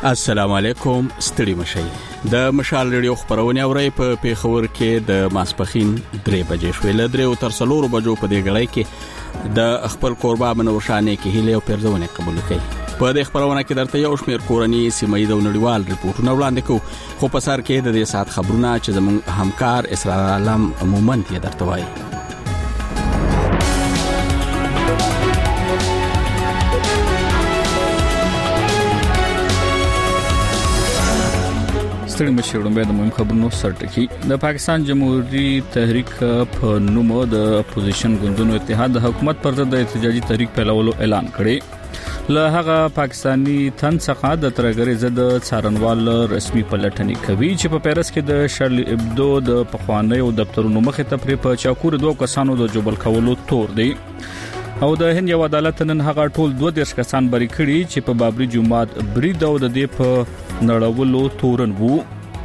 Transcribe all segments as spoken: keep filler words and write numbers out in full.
السلام علیکم، ستړي مشئ. د مشال ریډیو خبرونه اوري په پیښور کې د ماسپخین درې بجې شوې ل درې او تر څلورو بجو په دې غړۍ کې د خپل قربا منورشانه کې هیله او پرځونه قبول کړي. په دې خبرونه کې درته یو شمېر کورنۍ سیمه ییز او نړیوال ریپورتونه وړاندې کوو، خو په سر کې د دې سات خبرونه چې زموږ همکار اسرار عالم مومن کې درته وایي. ستړي مشي وړاندې د مهم خبرونو سرټکی. د پاکستان جمهوریت تحریک په نوم د اپوزیشن ګوندونو اتحاد د حکومت پر ضد د احتجاجي تحریک پیلولو اعلان کړی. له هغه پاکستانی تن څخه د ترګری ضد څارنوال رسمي پلټنې کوي چې په پیرس کې د شارلی ابدو د پخوانیو دفترونو مخې ته پر په چاکور دوه کسانو د جوبل کولو تور دی. او د هند یو عدالت نن هغه ټول دوه دیرش کسان بری کړي چې په بابری جمعات برید او د دې په نړولو تورن وو.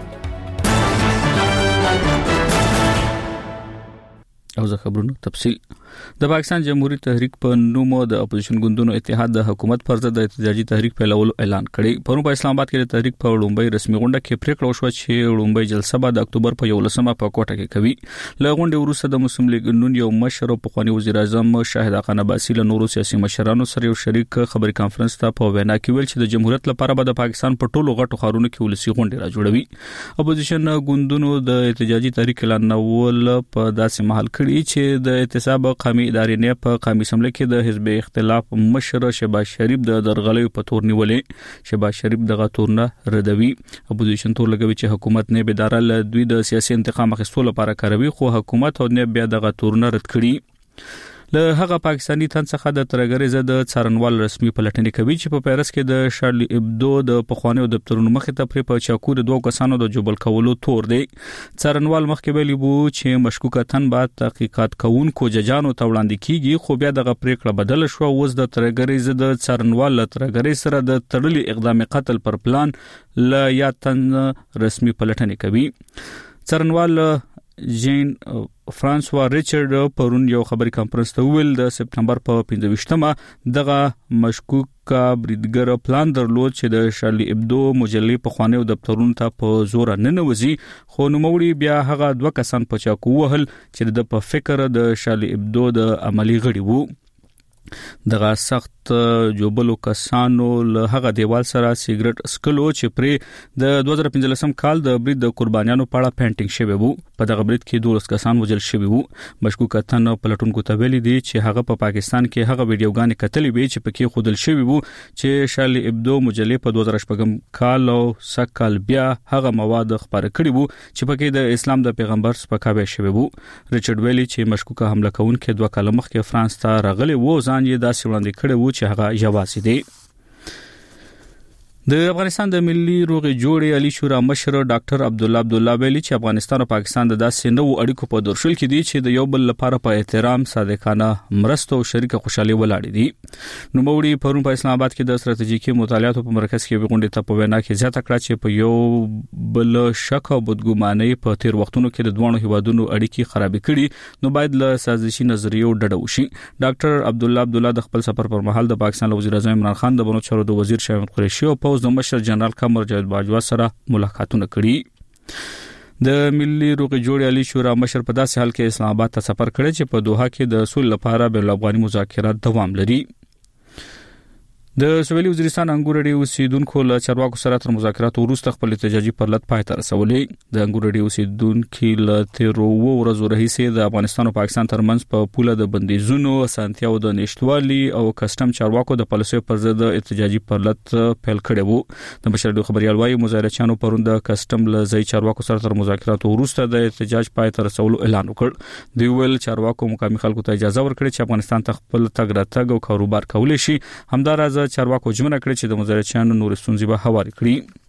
او زه خبرونو تفصیل. د پاکستان جمهوریت تحریک په نوم د اپوزیشن ګوندونو اتحاد د حکومت پر ضد د احتجاجي تحریک پیلولو اعلان کړی. پرون په اسلام آباد کې د تحریک په وړاندې رسمي غونډه کې پریکړه وشوه چې وړاندې جلسه به د اکتوبر په یولسمه په کوټه کې کوي. له غونډې وروسته د مسلم لیگ نون یو مشر او پخوانی وزیر اعظم شاهد خان عباسی له نورو سیاسي مشرانو سره یو شریک خبري کانفرنس ته په وینا کې ویل چې د جمهوریت لپاره به د پاکستان په ټولو غټو ښارونو کې ولسی غونډه را جوړوي. اپوزیشن ګوندونو د احتجاجي تحریک اعلان نول په داسې محل کړی چې د احتساب قومي ادارې نه په قومي سملې کې د حزب اختلاف مشر شهباز شریف د درغلې په تور نیولې. شهباز شریف دغه تورنه ردوي. اپوزیشن تور لګوي چې حکومت نه به اداره ل دوی د سیاسي انتقام اخیستلو لپاره کاروي، خو حکومت او نه بیا دغه تورنه رد کړي. له هغه پاکستانی تن څخه د ترګری ضد څارنوال رسمي پلټنې کوي چې په پیرس کې د شارلی ابدو د پخوانیو دفترونو مخې ته په چاکور دوه کسانو د جوبل کولو تور دی. څارنوال مخکې ویلي وو چې مشکوک تن به تحقیقات کوونکو ججانو ته وړاندې کیږي، خو بیا دغه پریکړه بدل شو. اوس د ترګری ضد څارنوال له ترګری سره د تړلي اقدام قتل پر پلان ل یا تن رسمي پلټنې کوي. څارنوال جین فرانسوا ریچارډ پرون یو خبري کانفرنس ته ویل د سپتمبر په پنځه ویشتمه دغه مشکوک بریدګر پلان درلود چې د شارلی ابدو مجلې په خوانیو دفترونو ته په زور نه نوځي، خو نوموړي بیا هغه دوه کسان په چاکو وهل چې د په فکر د شارلی ابدو د عملی غړي وو. دغه سخت جوبلو کسانو له هغه دیوال سره سیګریټ سکلو چې پرې د دوه زره پنځلسم کال د برید د قربانیانو په اړه پینټینګ شوی وو. په دغه برید کې دولس کسان وژل شوي وو. مشکوک تن پلټونکو ته ویلي دي چې هغه په پا پاکستان کې هغه ویډیوګانې کتلې وي چې پکې خودل شوی وو چې شارلی ابدو مجلې په دوه زره شپږم کال او سکل بیا هغه مواد خبره کړي وو چې پکې د اسلام د پیغمبر سپکاوی شوی وو. ریچارډ ویلي چې مشکوک حمله کوونکي دوه کال مخکې فرانس ته راغلي وو، ځان یې داسې وړاندې کړی وو چې هغه یوازې دی. د افغانستان د ملي روغې جوړې علي شورا مشر ډاکټر عبد الله عبد الله ویلي چې افغانستان او پاکستان د داسې نوو اړیکو په درشل کې دي چې د یو بل لپاره په احترام، صادقانه مرسته او شریکه خوشحالي ولاړ دي. نو موري پرون په اسلام آباد کې د ستراتیژیکي مطالعاتو په مرکز کې غونډه ته په وینا کې زیاته کړه چې په یو بل شک او بدګماني په تیر وختونو کې د دوه هیوادونو اړیکې خرابې کړي، نو باید له سازشي نظریو ډډه وشي. ډاکټر عبد الله عبد الله د خپل سفر پر مهال د پاکستان وزیر اعظم عمران خان د بنو چارو د وزیر شاه محمود قریشي او د مشر جنرال قمر جاوید باجوا سره ملاقاتونه کړي. د ملي روغې جوړې علي شورا مشر په داسې حال کې اسلام آباد ته سفر کړی چې په دوحه کې د صلح لپاره بین الافغاني مذاکرات دوام لري. د سویلي وزیرستان انګورړي اوسیدونکو له چارواکو سره تر مذاکرات وروسته خپل احتجاجي پرلط پای ته رسولې. د انګورړي اوسیدونکو له تیر وو ورځو راهیسې د افغانستان او پاکستان ترمنځ په پوله د بندیزونو اسانتیاو د نشټوالي او کسٹم چارواکو د پالیسیو پر ضد احتجاجي پرلط پیل کړی وو. د بشري خبريال وايي مظاهرچیانو پرون د کسٹم له ځای چارواکو سره تر مذاکرات وروسته د احتجاج پای ته رسولو اعلان وکړ. دوی ویل چارواکو مقامي خلکو ته اجازه ورکړي چې افغانستان ته خپل تګ راتګ او کاروبار کولای شي. همدارس چارواکو جمنه کړی چې د مظاهرچیانو نور ستونزې به هواري کړي.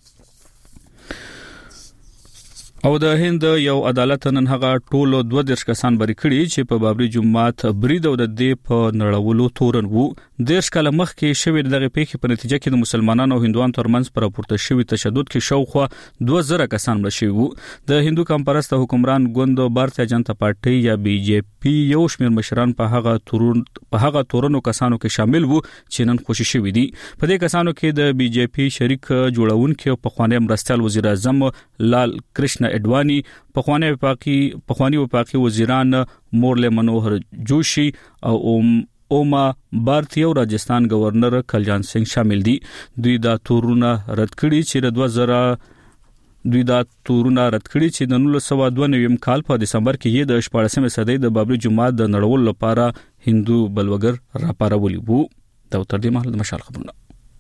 او د هند یو عدالت نن هغه ټول دوه دیرش کسان بری کړي چې په بابری جمعات برید او د دې په نړولو تورن وو. دیرش کاله مخکې شوې دغه پیښې په نتیجه کې د مسلمانانو او هندوانو ترمنځ پر راپورته شوی تشدد کې شاوخوا دوه زره کسان مړه شوي وو. د هندو کمپرست حکمران ګوند بھارتیه جنتا پارټي یا بي جے پی یو شمېر مشران په هغه تورون په هغه تورنو کسانو کې شامل وو چې نن خوشي شوي دي. په دې کسانو کې د بي جے پی شریک جوړونکو په خوانی مرستيال وزیر اعظم لال کرشنا اډوانی، په خوانی وفاقي په خوانی وفاقي وزیران مورلی منوهر جوشي او اوما بھارتی او راجستان گورنر کلجان سنگھ شامل دي. دوی دا تورونه رد کړي چې د دوه زره دوی دا تورونه رد کړي چې د نولس سوه دوه نوي کال په دسمبر کې یې د شپاړسمې صدۍ د بابری جمعه د نړول لپاره هندو بلوګر راپارولي وو. دا تر دې مهاله د مشال خبرونه.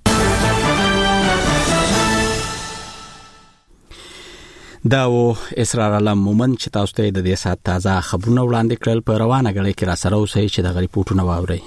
دا و اسرار علم مومن چې تاسو ته د دې سات تازه خبرونه وړاندې کړل. په روانه غړي کې را سره اوسئ چې د غریپورټونه واورئ.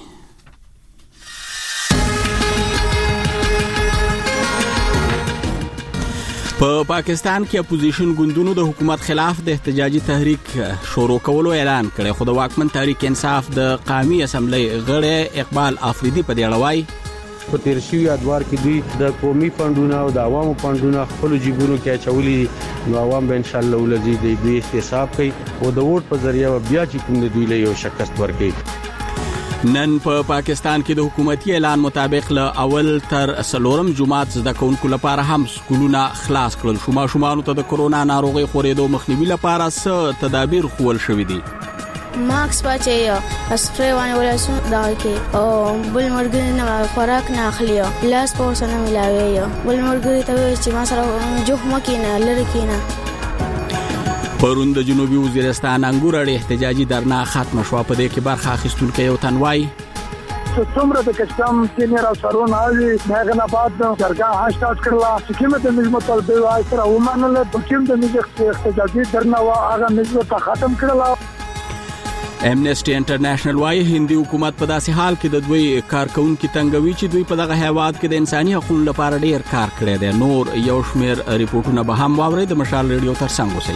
په پاکستان کې اپوزیشن ګوندونو د حکومت خلاف د احتجاجي تحریک شروع کولو اعلان کړی، خو د واکمن تحریک انصاف د قومي اسمبلی غړی اقبال افریدي په دې اړه وایي په تیر شوي ادوار کې دوی د قومي فندونو او د عوامو فندونو خپل جیبونو کې اچولي، نو عوام به ان شاء الله ولزي د دوی احتساب کوي او د ووټ په ذریعہ بیا چې کوم د دوی له یو شکست ورکړي. نن په پا پاکستان کې د حکومتي اعلان مطابق له اول تر څلورم جمعات زده کوونکو لپاره هم سکولونه خلاص کړل شو. ماشومانو ته د کرونا ناروغي خورېدو مخنیوي لپاره څه تدابیر خول شوي دي. ماکس پچې اسپری باندې ولاسو دا کې او بل مرګ نه خوراک نه اخلي، لاس په وسنه ملاوي، بل مرګ ته چې ما سره جوخ مکینه لری کینه. پرون د جنوبي وزیرستان انګور اړې احتجاجي درنا ختم شو. په دې کې برخه اخیستونکو یو تنوای څومره د کشتم سینیر او سرون اوی مګه نه پات درګه هاشتاګ کړلا چې کومه د مجموعه طلبه وای سره ومنل د کوم د مجلس احتجاجي درنا وا هغه مجلس ختم کړلا. امنیسټي انټرنیشنل وايي هندي حکومت په داسې حال کې د دوی کارکونکو تنګوي چې دوی په دغه هیواد کې د انساني حقوقو لپاره ډیر کار کړی دی. نور یو شمېر ریپورتونه به هم واورئ. د مشال ریډیو تر څنګ اوسئ.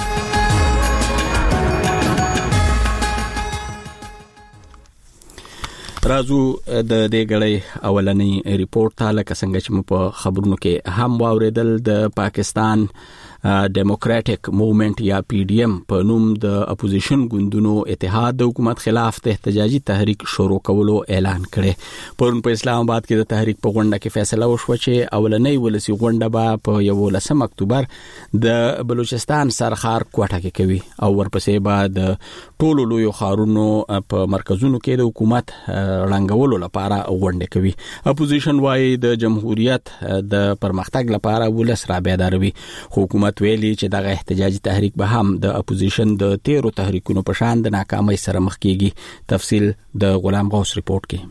رازو د دې غړې اولنی ریپورت ته لکه څنګه چې مو په خبرونو کې هم واوریدل، د پاکستان ډیموکراټک موومېنټ یا پی ډی ایم په نوم د اپوزیشن ګوندونو اتحاد د حکومت خلاف د احتجاجي تحریک شروع کولو اعلان کړي. پرون په اسلام آباد کې د تحریک په غونډه کې فیصله وشوه چې اولنۍ ولسی غونډه به په یولسم اکتوبر د بلوچستان سرخار کوټه کې کوي او ورپسې به د ټولو لویو ښارونو په مرکزونو کې د حکومت رنګولو لپاره غونډه کوي. اپوزیشن وايي د جمهوریت د پرمختګ لپاره ولس را بیداروي. حکومت ویلي چې دغه احتجاجي تحریک به هم د اپوزیشن د تیرو تحریکونو په شان د ناکامۍ سره مخ کیږي. تفصیل د غلام غوث ریپورت کې.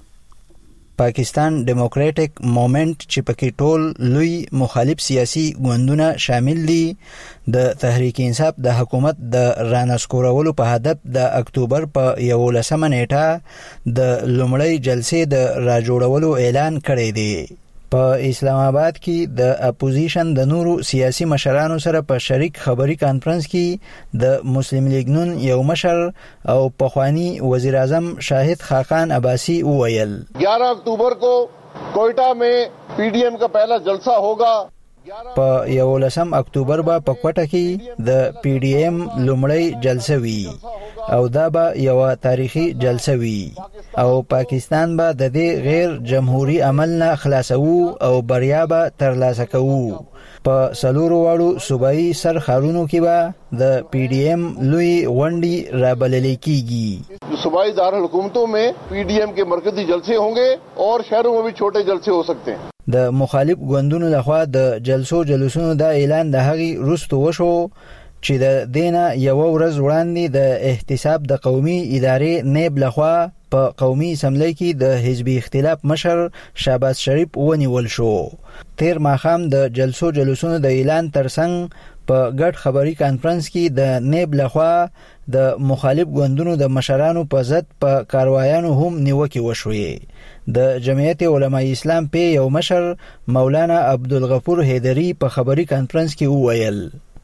پاکستان ډیموکراټک موومېنټ چې پکې ټول لوی مخالف سیاسي ګوندونه شامل دي د تحریک انصاف د حکومت د رانسکورولو په هدف د اکتوبر په یولسمه نیټه د لومړۍ جلسې د راجوړولو اعلان کړی دی. په اسلام آباد کې د اپوزیشن د نورو سیاسي مشرانو سره په شریک خبري کانفرنس کې د مسلم لیگ نون یو مشر او پخوانی وزیر اعظم شاهد خاقان عباسی وویل ग्यारह अक्टूबर को कोयटा में पी डी एम का पहला जलसा होगा. په یولسم اکتوبر به په کوټه کې د پی ډی ایم لومړی جلسه وي او دا به یو تاریخي جلسه وي او پاکستان به د دې غیر جمهوریت عمل نه خلاصو او بریا به ترلاسه کوو. په سلورو واړو صوبایي سرخارونو کې به د پی ډی ایم لوی غونډې رابلل کیږي. صوبائی دارالحکومتوں میں پی ڈی ایم کے مرکزی جلسے ہوں گے اور شہروں میں بھی چھوٹے جلسے ہو سکتے ہیں. د مخالف ګوندونو لخوا د جلسو جلوسونو د اعلان د هغې وروسته وشو چې د دینه یو ورځ وړاندې د احتساب د قومي ادارې نیب لخوا په قومي اسمبلی کې د حزبي اختلاف مشر شهباز شریف ونیول شو. تیر ماښام د جلسو جلوسونو د اعلان ترڅنګ په ګډ خبري کانفرنس کې د نیب لخوا د مخالف ګوندونو د مشرانو په ضد په کاروایانو هم نیوکې وشوې. د جمعیت علماء اسلام په یو مشر مولانا عبدالغفور حیدری په خبري کانفرنس کې وویل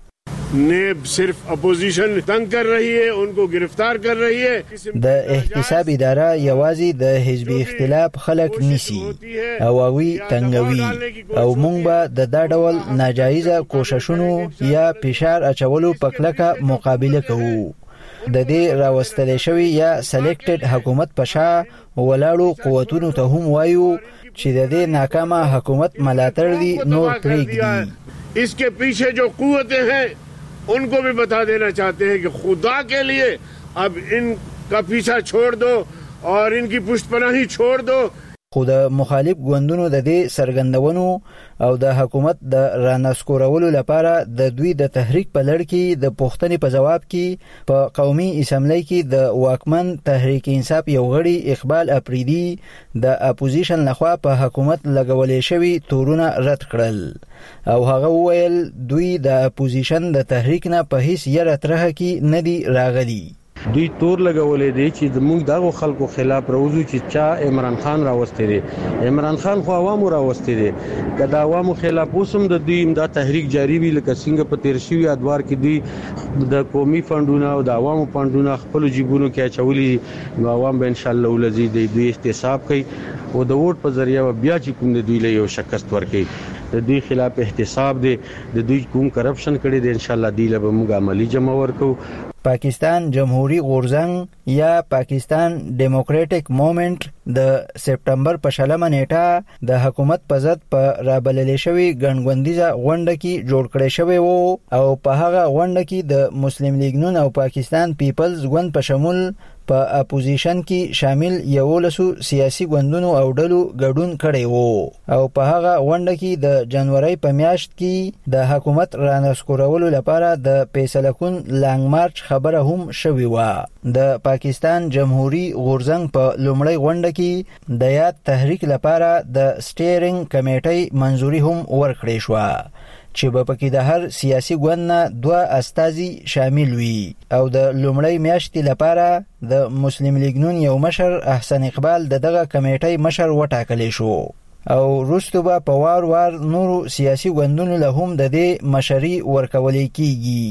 ने सिर्फ अपोजिशन तंग कर रही है, उनको गिरफ्तार कर रही है। د احتساب اداره یوازې د حزبي اختلاف خلک نیسی او اوی تنګوي او مونږ به د دا ډول ناجایزه کوششونو یا فشار اچولو په کلکه مقابله کوو. د دې راوستل شوی یا سلیکټډ حکومت په شا ولاړو قوتونو ته هم وایو چې د دې ناکامه حکومت ملاتړ دي نور پرېږدي. इसके पीछे जो कुव्वतें हैं उनको भी बता देना चाहते हैं कि खुदा के लिए अब इनका पीछा छोड़ दो और इनकी पुष्टपनाही छोड़ दो. خو د مخالف ګوندونو د دې سرګندونو او د حکومت د رانسکورولو لپاره د دوی د تحریک په لړ کې د پوښتنې په جواب کې په قومي اسمبلی کې د واکمن تحریک انصاف یو غړي اقبال اپریدي د اپوزیشن لخوا په حکومت لګولې شوی تورونه رد کړل او هغه وویل دوی د اپوزیشن د تحریک نه په هیڅ یره ترخه کې نه دي راغلي. دوی تور لګولې دي چې موږ دغه خلکو خلاف راوځو چې چا عمران خان راوستي دي. عمران خان خو عوامو راوستي دي. کله عوامو خلاف اوسم د دوی امداد تحریک جاری وی لکه څنګه په تیر شوی ادوار کې دوی د قومي فندونو او د عوامو فندونو خپل جیبونو کې اچولي نو عوام به ان شاء الله ولزي د دوی احتساب کوي او د ووټ په ذریعہ بیا چې کوم د دوی له یو شکست ورکړي د دوی خلاف احتساب دي د دوی کوم کرپشن کړي دي ان شاء الله دی له موږ عملی جمع ورکو. پاکستان جمهوری غورځنګ یا پاکستان ډیموکراټک موومېنټ د سپټمبر په شلمه نیټه د حکومت په ضد په رابللې شوی ګڼګوندیزه غونډه کې جوړ کړی شوی وو او په هغه غونډه کې د مسلم لیگ نون او پاکستان پیپلز ګوند په شمول په اپوزیشن کې شامل یولسو سیاسي ګوندونو او ډلو ګډون کړی وو او په هغه غونډه کې د جنوري په میاشت کې د حکومت رانسکورولو لپاره د فیصله کن لانګ مارچ خبره هم شوی و. د پاکستان جمهوری غورځنګ په لومړی غونډه کې د یاد تحریک لپاره د سټیرینګ کمیټې منځوري هم ورکړې شو چې په پکې د هر سیاسي ګوند نه دوه استازي شامل وي او د لومړی میاشتې لپاره د مسلم لیگ نون یو مشر احسن اقبال د دغه کمیټې مشر وټاکل شو او وروسته به په وار وار نورو سیاسي ګوندونو له هم د دې مشري ورکول کیږي.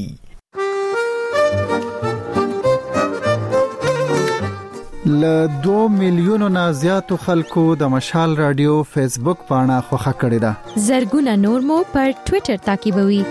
له دو میلیونو نه زیاتو خلکو د مشال رادیو فیسبوک پاڼه خوښه کړې ده. زرګونه نور مو پر ټوئیټر تعقیبوي.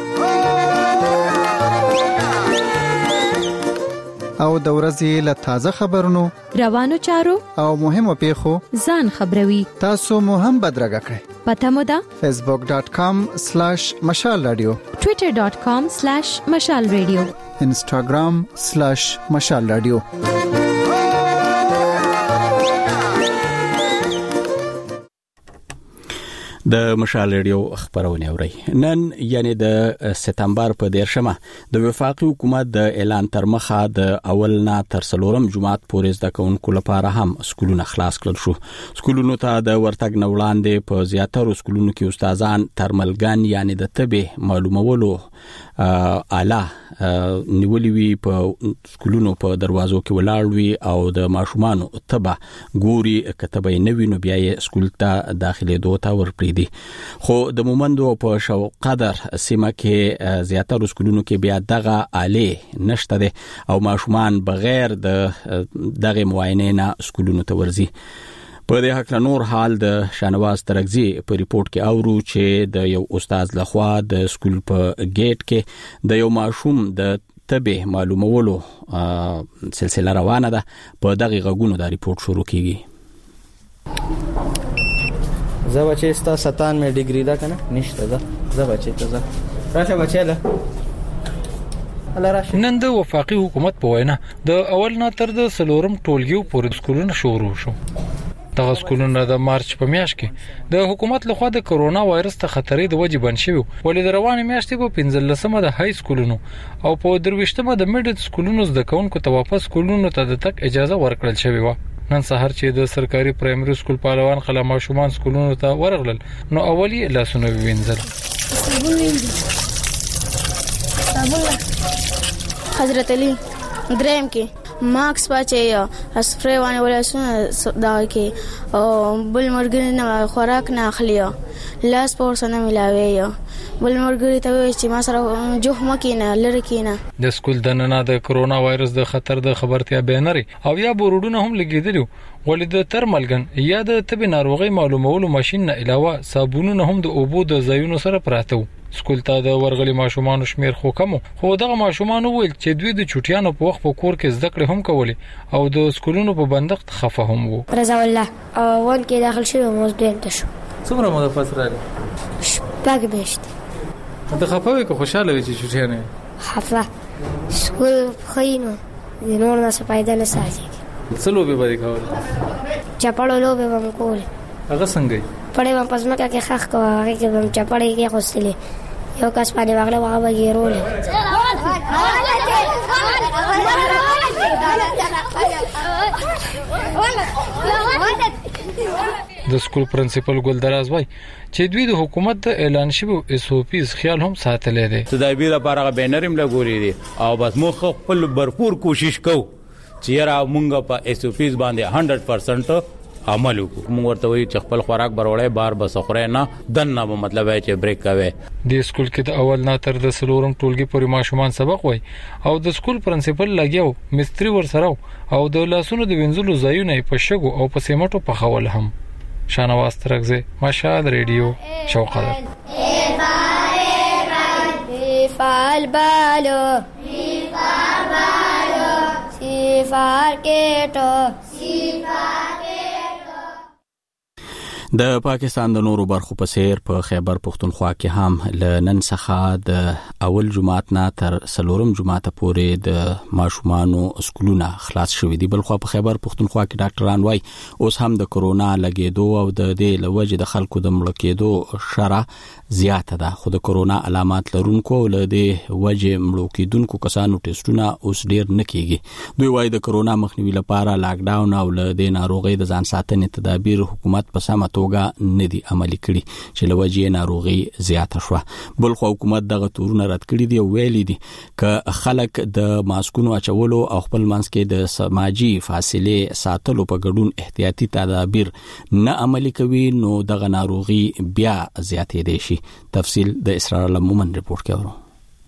او د ورځې له تازه خبرونو روانو چارو او مهمو پیښو ځان خبروي. تاسو مو هم بدرګه کړئ. پته مو ده facebook dot com slash mashal radio twitter dot com slash mashal radio instagram slash mashal radio. د مشال ریډیو خبرونه اوري. نن یعنی د سپتمبر په دیرشمه د وفاقي حکومت د اعلان تر مخه د اول نه تر څلورم جمعات پورې د کونکو لپاره هم سکولونه خلاص کړل شو. سکولونو ته د ورتګ نه وړاندې په زیاتره سکولونو کې استادان ترملګان یعنی د طبي معلومولو اعلی نیولې وی په سکولونو په دروازو کې ولاړ وی او د ماشومان تبع ګوري کتبه نوی نو بیا یې سکول ته داخله دوته ورپری دي. خو د مومندو په شو قدر سیمه کې زیاتره سکولونو کې بیا دغه اعلی نشته ده او ماشومان بغیر د دغه معاینه نه سکولونو ته ورځي. په دې حق نور حال د شانواز ترغزي په ریپورت کې اورو چې د یو استاد لخوا د سکول په گیټ کې د یو ماشوم د طبي معلومولو سلسله روانه ده. په دغه غوونو دا ریپورت شروع کیږي. زه بچی ستا ستانوي ډیګري دا کنه نشته ده. زه بچی ته زه راشه بچاله نن د وفاقي حکومت په وینا د اول نه تر د سلورم ټولګیو پورې سکولونه شروع شو. دغه سکولونه د مارچ په میاشت کې د حکومت لخوا د کرونا وایرس ته خطرې د وجې بند شوی ولې د روانې میاشتې په پنځلسمه د های سکولونو او په درويشتمه د میډل سکولونو زده کوونکو ته واپس سکولونو ته د تک اجازه ورکړل شوی و. نن سحر چې د سرکاري پرایمري سکول پهلوان خلا ماشومان سکولونو ته ورغلل نو اولی لاسونه وینځل. حضرت علي دریم کې ماکس پچې اسپری باندې ولاسونه دا کې او بل مرګ نه خوراک نه اخلي لاس پورسنه ملاوي بل مرګري ته وایي چې ما سره جوخ مکینه لری کینه. د سکول د نن د کرونا وایرس د خطر د خبرتیا بیانري او یا بورډونه هم لګیدلو ولې د ترملګن یا د طب ناروغي معلومولو ماشين نه علاوه صابونونه هم د اوبو د ځایونو سره پراته. سکول ته د ورغلي ماشومان شمیر خو کم خو دغه ماشومان ویل چې دوی د چټیانو په وخت په کور کې زده کړې هم کولې او د سکولونو په بندښت خفه هم وو. رضا الله اول کې داخل شوم اوس دویم ته شو. څومره مده پس راغلی؟ شپږ میاشتې. ته خفه وې که خوشاله وې چې چټیانه؟ خفه. سکول خاينو د نور نه څه پیدا نه ساتي. څه لوبې به کول؟ چپړو لوبې به کول. هغه څنګه؟ پړې په پسمه کې خخ کوه هغه کې به چپړې کې خوستلې یو کس باندې واغله هغه به ګیرولې. د سکول پرنسپل ګلدراز وای چې دوی د حکومت د اعلان شوی اس او پیز خیال هم ساتلې دي. تدابیر لپاره بینریم لګوري دي او بس مو خپل भरपूर کوشش کوو چې را مونږ په اس او پیز باندې سو پرسنټ عمل وکړو. موږ ورته وایو چې خپل خوراک بروړې بار بس خورې نه دنه به مطلب ہے چې بریک کوي. د سکول کې د اول نه تر د سلورم ټولګي پورې ماشومان سبق وای او د سکول پرنسپل لګیاو مستری ور سره او د لاسونو د وینځلو ځایونه په شګو او په سیمټو په خول هم. شانواز ترغزه مشهد رادیو شوقدر. فال بالو فال بالو سیفار کېټو سیفار د پاکستان د نورو برخو په سیر په خیبر پختونخوا کې هم ل نن څخه د اول جمعات نه تر سلورم جمعات پورې د ماشومانو سکولونه خلاص شوې دي. بل خو په خیبر پختونخوا کې ډاکټران وای اوس هم د کرونا لګیدو او د دې لوجه د خلکو د مړ کېدو شره زیاته ده خو د کرونا علامات لرونکو له دې وجه مړ کېدونکو کسانو ټیسټونه اوس ډیر نه کیږي. دوی وای د کرونا مخنیوي لپاره لاک ډاون او له دې ناروغي د ځان ساتنې تدابیر حکومت په سمه توګه ندي عملي کړي چې لوجه ناروغي زیاته شوه. بل خو حکومت دغه تورونه رد کړی دی او ویلي دي ک خلک د ماسکونو اچولو او خپل منځ کې د سماجی فاصله ساتلو په ګډون احتیاطي تدابیر نه عملي کوي نو دغه ناروغي بیا زیاتې دي شي. تفصیل د اسرار المومن ریپورت کې ورو.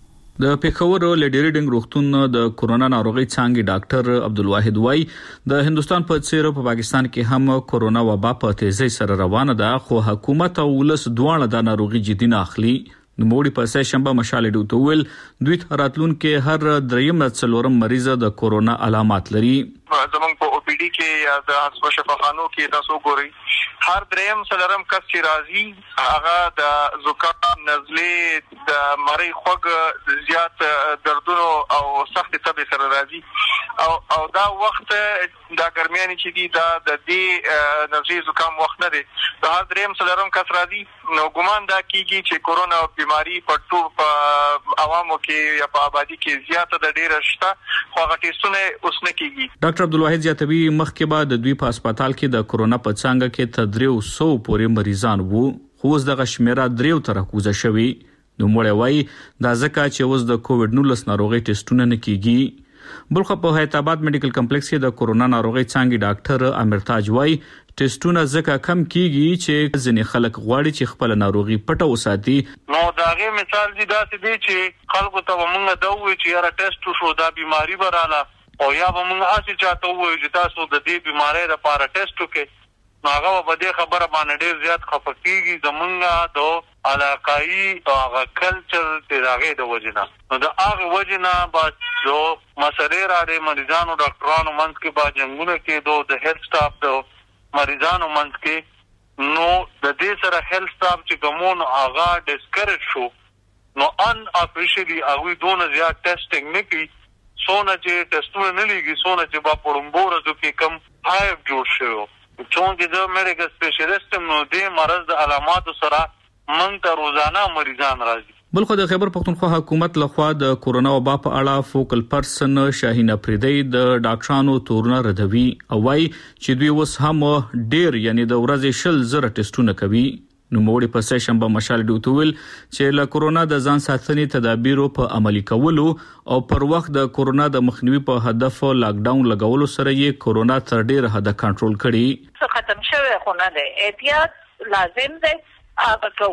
د پیښور لیډریډنګ روغتون د کورونا ناروغي څنګه ډاکټر عبدالواحد وای د هندستان په څیر په پاکستان کې هم کورونا وبا په تیزی سره روانه ده خو حکومت او ولس دواړه د ناروغي جدي نه اخلي. نو موږ په سه شنبه مشال ډوتول دوی راتلون کې هر دریم څلورم مریض د کورونا علامات لري. زمونږ په او پی ډي کې یا د هسپتال شفاخانو کې تاسو ګورئ هر دریم څلورم کس چې راځي هغه د زکام نزلې د مری خوګ زیات دردونو او سخت تبي سره راځي او او دا وخت دا ګرمیانی چې دی دا د دې نزلې زکام وخت نه دی. دا هر دریم څلورم کس راځي نو ګمان دا کیږي چې کورونا بیماری په ټول په عوامو کې یا په آبادی کې زیاته د ډیره شته خو هغه ټیسټونه اوس نه کیږي. ډاکټر عبدالواحد زیاتوی مخکې بعد د دوی په هسپتال کې د کورونا په څنګه کې تدریو سو پورې مریضان وو خو اوس دغه شمیره دریو تر کوزه شوی. نو موږ وایي دا ځکه چې اوس د کووډ نولس ناروغي ټیسټونه نه کیږي. بلخو په حیدرآباد میډیکل کمپلیکس کې د کورونا ناروغي څنګه ډاکټر امرتاج وای ټیسټونه ځکه کم کیږي چې ځینې خلک غواړي چې خپل ناروغي پټه وساتي. نو داغه مثال دی دا چې خلکو ته موږ دا وایو چې یاره ټیسټ شو دا بیماری براله او یا به موږ هڅه چاته وایو چې تاسو د دې بیماری لپاره ټیسټ وکړئ. هغه په دې خبره باندې ډیر زیات خفه کیږي زمونږه د علاقائی هغه کلچر د هغه د وجنه نو د هغه وجنه با جو مسلې را دي مریضانو ډاکټرانو منځ کې با جنگونه کې دو د هیلث سټاف د مریضانو منځ کې نو د دې سره هیلث سټاف چې کومون هغه ډیسکریج شو نو ان افیشلی هغه دونه زیات ټیسټینګ نه کوي سونه چې ټیسټونه نه لګي سونه چې با پړمبور د کې کم هاي جوړ شو چونکه د میډیکل سپیشلیست نو د مرض د علاماتو سره مونږ ته روزانه مریضان راځي. بلخو د خیبر پختونخوا حکومت لخوا د کورونا وبا په اړه فوکل پرسن شاهین افریدی د ډاکټرانو تورونه ردوي او وايي چې دوی اوس هم ډیر یعنی د ورځې شل زره ټیسټونه کوي. نو موږ په سه شنبه مشال ډوتول چې له کورونا د ځان ساتنې تدابیرو په عملي کولو او پر وخت د کورونا د مخنیوي په هدف لاک ډاون لګولو سره یې کورونا تر ډیر حد کنټرول کړي. ختم شوی خو نه دی احتیاط لازم دی هغه کو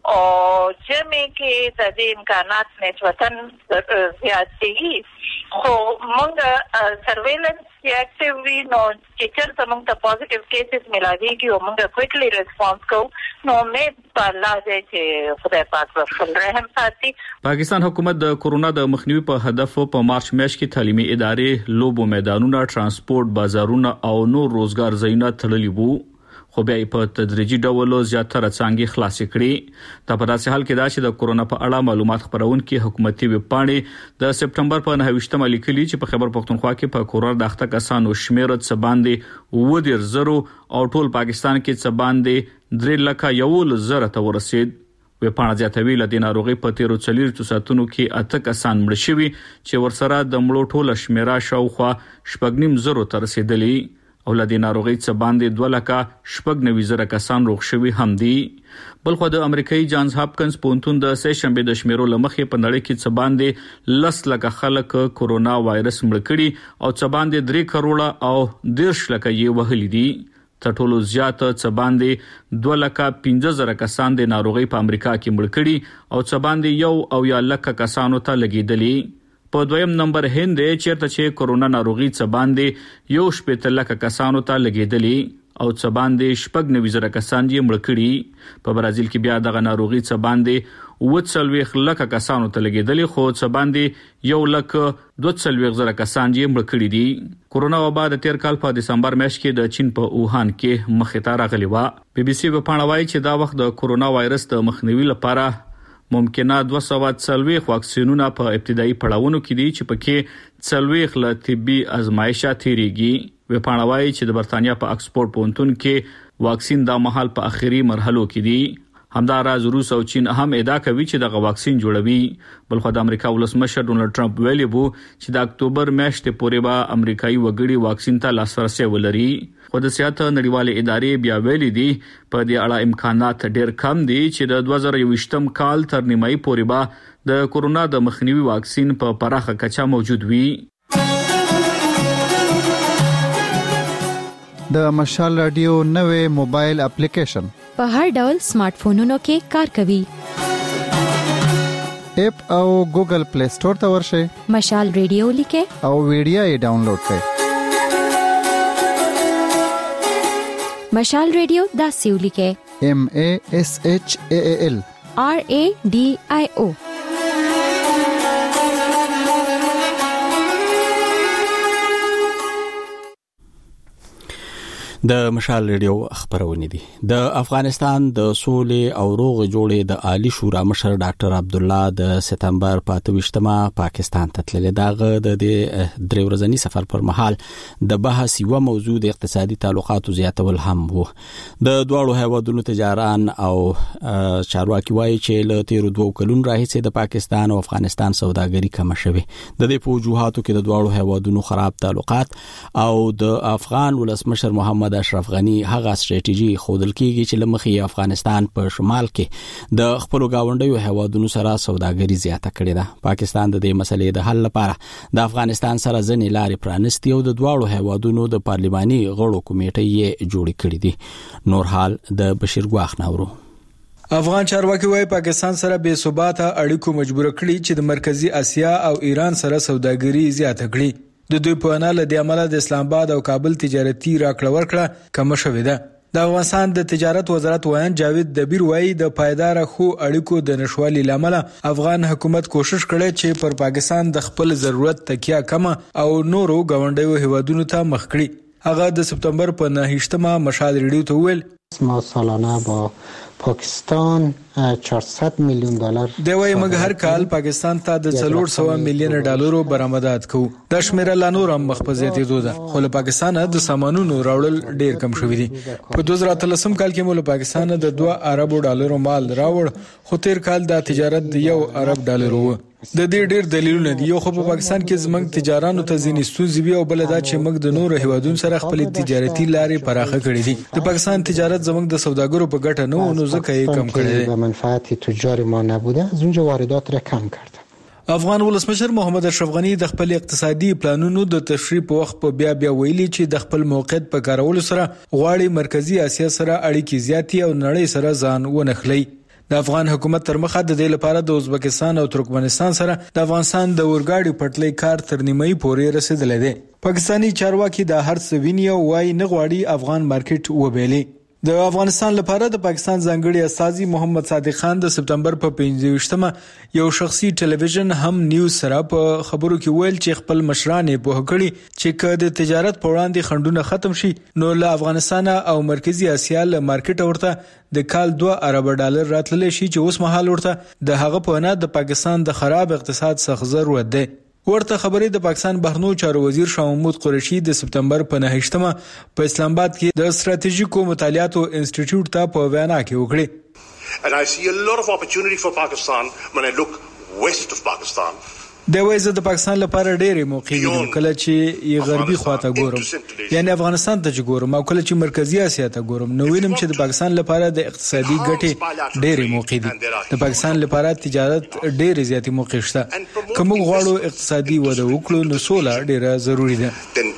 او جمع کې د دې امکانات نسبتاً زیات دي خو موږ سرویلنس کې اکټیو وی نو چې چېرته موږ ته پوزټیو کیسز ملاويږي او موږ کوئکلی ریسپانس کوو نو مې په الله دې چې خدای پاک ورخل رحم ساتي. پاکستان حکومت د کورونا د مخنیوي په هدف په مارچ میاشت کې تعلیمي ادارې، لوبو میدانونه، ترانسپورت، بازارونه او نور روزګار ځایونه تړلي وو، خو بیا په تدریجي ډول زیاتره څنګه خلاص کړي. دا په داسې حال کې دا چې د کورونا په اړه معلومات خبرونکي حکومتي ویب پاڼې د سپټمبر په نهه ویشتمه لیکلي چې په خیبر پختونخوا کې په کورونا د اخته کسانو شمیر څه باندې و ډیر زرو او ټول پاکستان کې څه باندې درې لکه یو زره ته ورسید. ویب پاڼه زیاتوي له دې ناروغي په تیرو څلورو ساعتونو کې اته کسان مړ شوي چې ورسره د مړو ټوله شمیره شاوخوا شپږ نیم زرو ته رسیدلی او له دې ناروغي څخه باندې دوه لکه شپږ نوي زره کسان روغ شوي هم دي. بلخو د امریکایي جانز هاپکنز پونتون د سه شنبه د شمیرو لمخې په نړۍ کې څه باندې لس لکه خلک کورونا وایرس مړ کړي او څه باندې درې کروڑه او دیرش لکه یې وهلي دي. تر ټولو زیات څه باندې دوه لکه پنځه زره کسان د ناروغي په امریکا کې مړ کړي او څه باندې یو او یا لکه کسانو ته لګیدلي. په دویم نمبر هند چیرته چې کورونا ناروغي څه باندې یو شپږ لکه کسانو ته لګیدلي او څه باندې شپږ نوي زره کسان یې مړ کړي. په برازیل کې بیا دغه ناروغي څه باندې وڅلويخ لکه کسانو ته لګیدلي خو څه باندې یو لکه دوه څلويخ زره کسان یې مړ کړي دي. کورونا وبا د تیر کال په دسمبر میاشت کې د چین په اوهان کې مخې ته راغلی و. بي بي سي په پاڼه وايي چې دا وخت د کورونا وایرس د مخنیوي لپاره ممکنه دوه سوه څلويخ واکسینونه په ابتدایي پړاوونو کې دي چې پکې څلويخ له طبي ازمایښت تیریږي. وی پاڼه وايي چې د برتانیا په اکسفورد پونتون کې واکسین د مهال په اخري مرحلو کې دي. همداراز روس او چین هم ادعا کوي چې دغه واکسین جوړوي. بلخو د امریکا ولسمشر ډونالد ټرمپ ویلي وو چې د اکتوبر میاشتې پورې به امریکایي وګړي واکسین ته لاسرسي ولري. خو د صحت نړیوالې ادارې بیا ویلي دي په دې اړه امکانات ډېر کم دي چې د دوه زره یوویشتم کال تر نیمایي پورې به د کورونا د مخنیوي واکسین په پراخه کچه موجود وي. د مشال رادیو نوې موبایل اپلیکیشن په هر ډول سمارټ فونونو کې کار کوي. اپ او ګوګل پلی سٹور ته ورشئ، مشال رادیو لیکه او ویډیو یې ډاونلوډ کړئ. مشال رادیو دا سیو لیکه M A S H A A L R A D I O. د مشال ریډیو خبرونه دي. د افغانستان د سولې او روغ جوړې د عالی شورا مشر ډاکټر عبد الله د سپتمبر په اته ویشتمه پاکستان ته تللی. دغه د درې ورځنی سفر پر مهال د بحث یو موضوع د اقتصادي تعلقاتو زیاتول هم وو. د دوه هیوادونو تجاران او چارواکي وایي چې له تیر دوه کلونو راهیسې د پاکستان او افغانستان سوداګري کم شوه. د دې په وجوهاتو کې د دوه هیوادونو خراب تعلقات او د افغان ولسمشر محمد اشرف غنی هغه ستراتیژي خودل کیږي چې لمخې افغانستان په شمال کې د خپل گاونډیو هیوادونو سره سوداګري زیاته کړې ده. پاکستان د دې مسلې د حل لپاره د افغانستان سره ځنې لارې پرانستي او د دواړو هیوادونو د پارلماني غړو کمیټې یې جوړې کړې دي. نور حال د بشیر ګواخ نورو. افغان چارواکي وايي پاکستان سره بې ثباته اړیکو مجبور کړي چې د مرکزی اسیا او ایران سره سوداګري زیاته کړي. د دوی په اړه له دې عمله د اسلام آباد او کابل تجارتي راکړه ورکړه کم شوې ده. د افغانستان د تجارت وزارت وایي جاوید دبیر وايي د پایدار خو اړیکو د نشوالي لامل افغان حکومت کوشش کړي چې پر پاکستان د خپل ضرورت تکیه کم او نورو گاونډیو هیوادونو ته مخ کړي. هغه د سپتمبر په نهه ویشتمه مشال ریډیو ته ویل ما سالانه با پاکستان چهارصد میلیون ډالر دی وايي موږ هر کال پاکستان ته د څلور سوه میلیون ډالرو برآمدات کوو. د شمیره لا نور هم مخ په زیاتېدو ده خو له پاکستان د سامانونو راوړل ډیر کم شوی دي. په دوه زره اتلسم کال کې مو له پاکستان د دوه اربو ډالرو مال راوړ خو تیر کال د تجارت د یو ارب ډالرو و. د دې ډیر دلیلونه دي. یو خو په پاکستان کې زمنګ تجارانو ته ځینې ستونزې وي او بل دا چې موږ د نورو هیوادونو سره خپل تجارتي لارې پراخه کړې دي. د پاکستان تجارت زمنګ د سوداګرو په ګټه نه و نو ځکه یې کم کړی دی. و منفعت تجار ما نبوده از اونجا واردات را کم کرد. افغان ولسمشر محمد اشرف غنی د خپل اقتصادي پلانونو د تشریح په وخت په بیا بیا ویلي چې د خپل موقعیت په کارولو سره غواړي مرکزی اسیا سره اړیکې زیاتې او نړۍ سره ځان ونښلي. د افغان حکومت تر مخه د دې لپاره د ازبکستان او ترکمنستان سره د افغانستان د اورګاډي پټلۍ کار تر نیمایي پورې رسیدلی دی. پاکستانی چارواکي د هر څه ویني او وايي نه غواړي افغان مارکیټ وبېلي. د افغانستان لپاره د پاکستان ځانګړي استازي محمد صادق خان د سپتمبر په پنځه ویشتمه یو شخصي ټلویزیون هم نیوز سره په خبرو کې ویل چې خپل مشران یې په کړي چې که د تجارت په وړاندې خنډونه ختم شي نو له افغانستان او مرکزی اسیا له مارکیټ ورته د کال دوه ارب ډالر راتللی شي چې اوس مهال ورته د هغه په نه د پاکستان د خراب اقتصاد څخه ضرورت دی. ورته خبرې د پاکستان بهرنیو چارو وزیر شاه محمود قریشي د سپتمبر په نهه ویشتمه په اسلام آباد کې د ستراتیژیکو مطالعاتو انسټیټیوټ ته په وینا کې وکړي. And I see a lot of opportunity for Pakistan when I look west of Pakistan. د وایزه د پاکستان لپاره ډېرې موقع وینم کله چې یې غربي خواته ګورم یعنی افغانستان ته ګورم او کله چې مرکزی اسیا ته ګورم نو وینم چې د پاکستان لپاره د اقتصادي ګټې ډېرې موقع دي. د پاکستان لپاره تجارت ډېرې زیاتې موقع شته. که موږ غواړو اقتصادي وده وکړو نو سوله ډېره ضروری ده.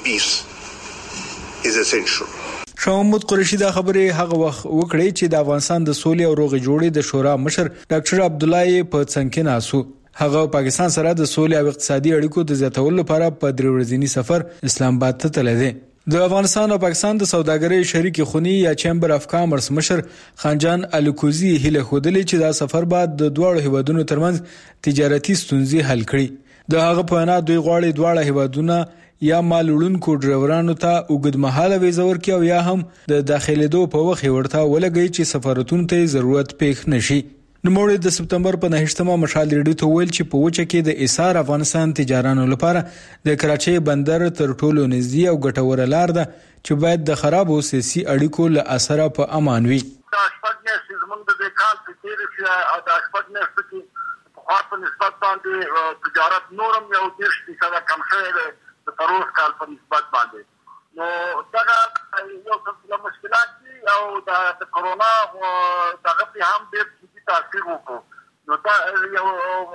شاه محمود قریشي دا خبرې هغه وخت وکړې چې د افغانستان د سولې او روغې جوړې د شورا مشر ډاکټر عبدالله په څنګ کې ناسو. هغه پاکستان سره د سولې او اقتصادي اړیکو د زیاتولو لپاره په درې ورځنی سفر اسلام آباد ته تللی دی. د افغانستان او پاکستان د سوداګرۍ شریک خونی یا چیمبر اف کامرس مشر خانجان الکوزی هله خودلی چې دا سفر بعد د دوه هیوادونو ترمنځ تجارتي ستونزې حل کړي. د هغه په اړه دوی غواړي دواړه هیوادونه یا مالوړونکو ډرایورانو ته اوږدمهاله ویزه ورکړي او یا هم د داخلېدو په وخت ورته ولګي چې سفارتونو ته ضرورت پېښ نشي. نوموړي د سپتمبر په نهه ویشتمه مشال ریډیو ته ویل چې په وچه کې د ایثار افغانستان تجارانو لپاره د کراچۍ بندر تر ټولو نږدې او ګټوره لار ده چې باید د خرابو سیاسي اړیکو له اثره په امان وي. د شپږ میاشتې زموږ د دې کال په تېرې شوې او د شپږ میاشتو کې پخوا په نسبت باندې تجارت نورم یو دېرش فیصده کم شوی دی د تر اوس کال په نسبت باندې. نو دغه یو څه مشکلات دي او د کرونا دغه پرې هم ډېر تاثیر وکړو. نو دا یو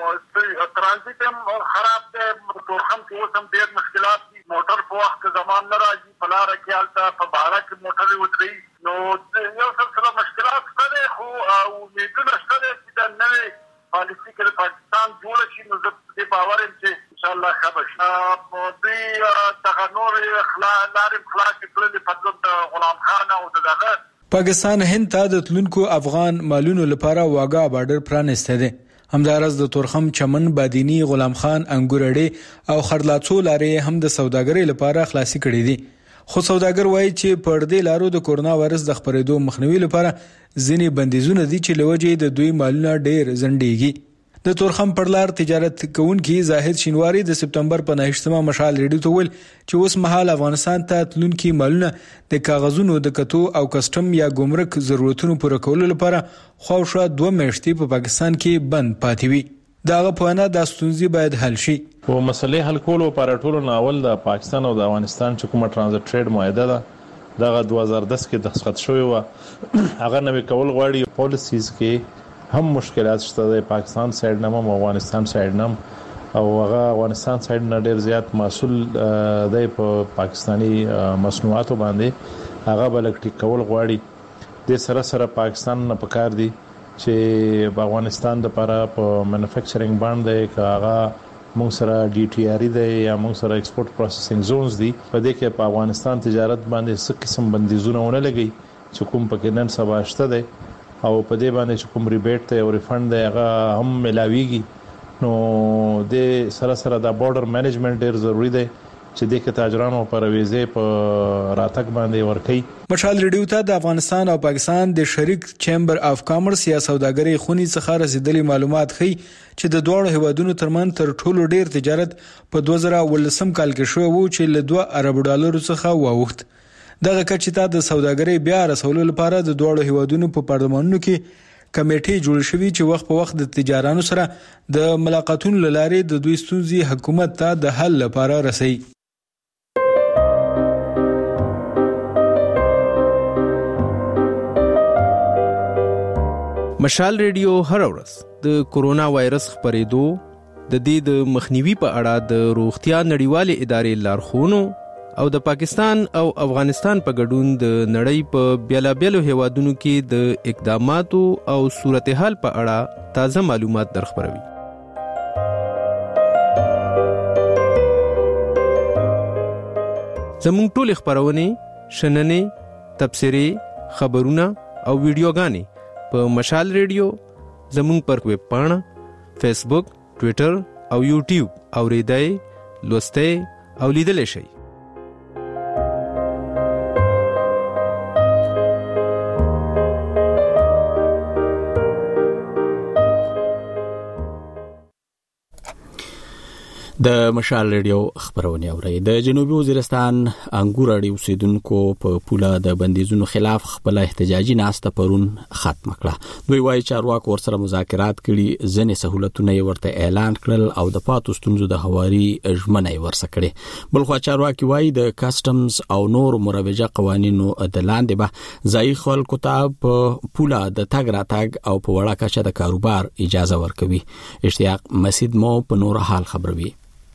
ترانزیت هم خراب دی. تورخم کې اوس هم ډېر مشکلات دي. موټر په وخت کې زمان نه راځي. په لاره کې هلته په بهره کې موټرې ودرېږي. نو یو سلسله مشکلات شته دی خو امیدونه شته دی چې د نوې پالیسي کې د پاکستان جوړه شي نو زه په دې باور یم چې انشاءالله ښه به شي. دوی دغه نورې لارې خلاصې کړلې په ضد د غلام خان او د دغه پاکستان هند ته د تلونکو افغان مالونو لپاره واګه بارډر پرانسته دي. همدارس د تورخم چمن بادینی غلام خان انګورړې او خرلاڅو لارې هم د سوداګرۍ لپاره خلاصي کړې دي. خو سوداګر وایي چې پر دې لارو د کورونا وایرس د خپرېدو مخنیوي لپاره ځینې بندیزونه دي چې لوجې د دوی مالونه ډېر زندېږي. د تورخم پر لار تجارت کوونکي زاهد شینواری د سپتمبر په نهه ویشتمه مشال ریډیو ته ویل چې اوس مهال افغانستان ته تلونکي مالونه د کاغذونو د کتو او کسټم یا ګمرک ضرورتونو پوره کولو لپاره خواوشا دوه میاشتې په پاکستان کې بند پاتې وي. دغه په اړه د ستونزې باید حل شي. او مسلې حل کولو لپاره ټولو ناول د پاکستان او د افغانستان چې کومه ترانزیت ټریډ معاهده ده دغه دوه هزار دس کې دستخط شوی و هغه نوې کول غواړي. پالیسیز کې هم مشکلات شته د پاکستان سایډ نه او افغانستان سایډ نه او هغه افغانستان سایډ نه ډیر زیات محصول د په پاکستانی مصنوعاتو باندې هغه بلکټی کول غواړي. د سره سره پاکستان نه پکار دي چې په افغانستان د لپاره په مینوفیکچرینګ باندې کاغه موږ سره ډي ټي آر دی یا موږ سره ایکسپورټ پروسیسینګ زونز دي. په دې کې په افغانستان تجارت باندې څه قسم بندیزونه ونه لګي چې کوم پکې نن سبا شته دي او په دې باندې چې کوم ریبیټ ته او ریفند دی هغه هم ملاويږي. نو د سره سره د بارډر مینجمنت ډیر ضروری دی چې د تاجرانو پر ویزه په راتګ باندې ورکړي. مشال ریډیو ته د افغانستان او پاکستان د شریک چیمبر اف کامرس یا سوداګرۍ خونی څخه رسیدلي معلومات ښيي چې د دوه هیوادونو ترمن تر ټولو ډیر تجارت په دوه زره ولسم کال کې شو وو چې له دوه ارب ډالرو څخه واوښت. دغه کچې ته د سوداګرۍ بیا رسولو لپاره د دوه هیوادونو په پارلمانونو کې کمیټې جوړ شوې چې وخت په وخت د تجارانو سره د ملاقاتونو لارې د دوی ستونزې حکومت ته د حل لپاره رسي. مشال ریډیو هر ورځ د کورونا وایرس خپرېدو د دې د مخنیوي په اړه د روغتیا نړیوالې ادارې لارښوونو او د پاکستان او افغانستان په ګډون د نړۍ په بیلابیلو هیوادونو کې د اقداماتو او صورتحال په اړه تازه معلومات درخبروي. زموږ ټول خبرونه شننې، تبصرې، خبرونه او ویډیوګانې په مشال ریډیو، زموږ پر ویب پاڼه، فیسبوک، ټوئیټر او یوټیوب اوریدای، لوستای او لیدل شي. د مشال ریډیو خبرونه اوري. د جنوبي وزیرستان انګور اړي اوسیدونکو په پوله د بندیزونو خلاف خپل احتجاجي ناسته پرون ختم کړه. دوی وايي چارواکو ورسره مذاکرات کړي، ځنې سہولتونه ورته اعلان کړل او د پاتو ستونزو د هواري ژمنه ورسره کړي. بلخو چارواکي وايي د کسټمز او نور مروجه قوانینو د لاندې به ځای خلکو ته په پوله د تګ راتګ او په وړه کچه د کاروبار اجازه ورکوي. اشتیاق مسید مو په نور حال خبروي.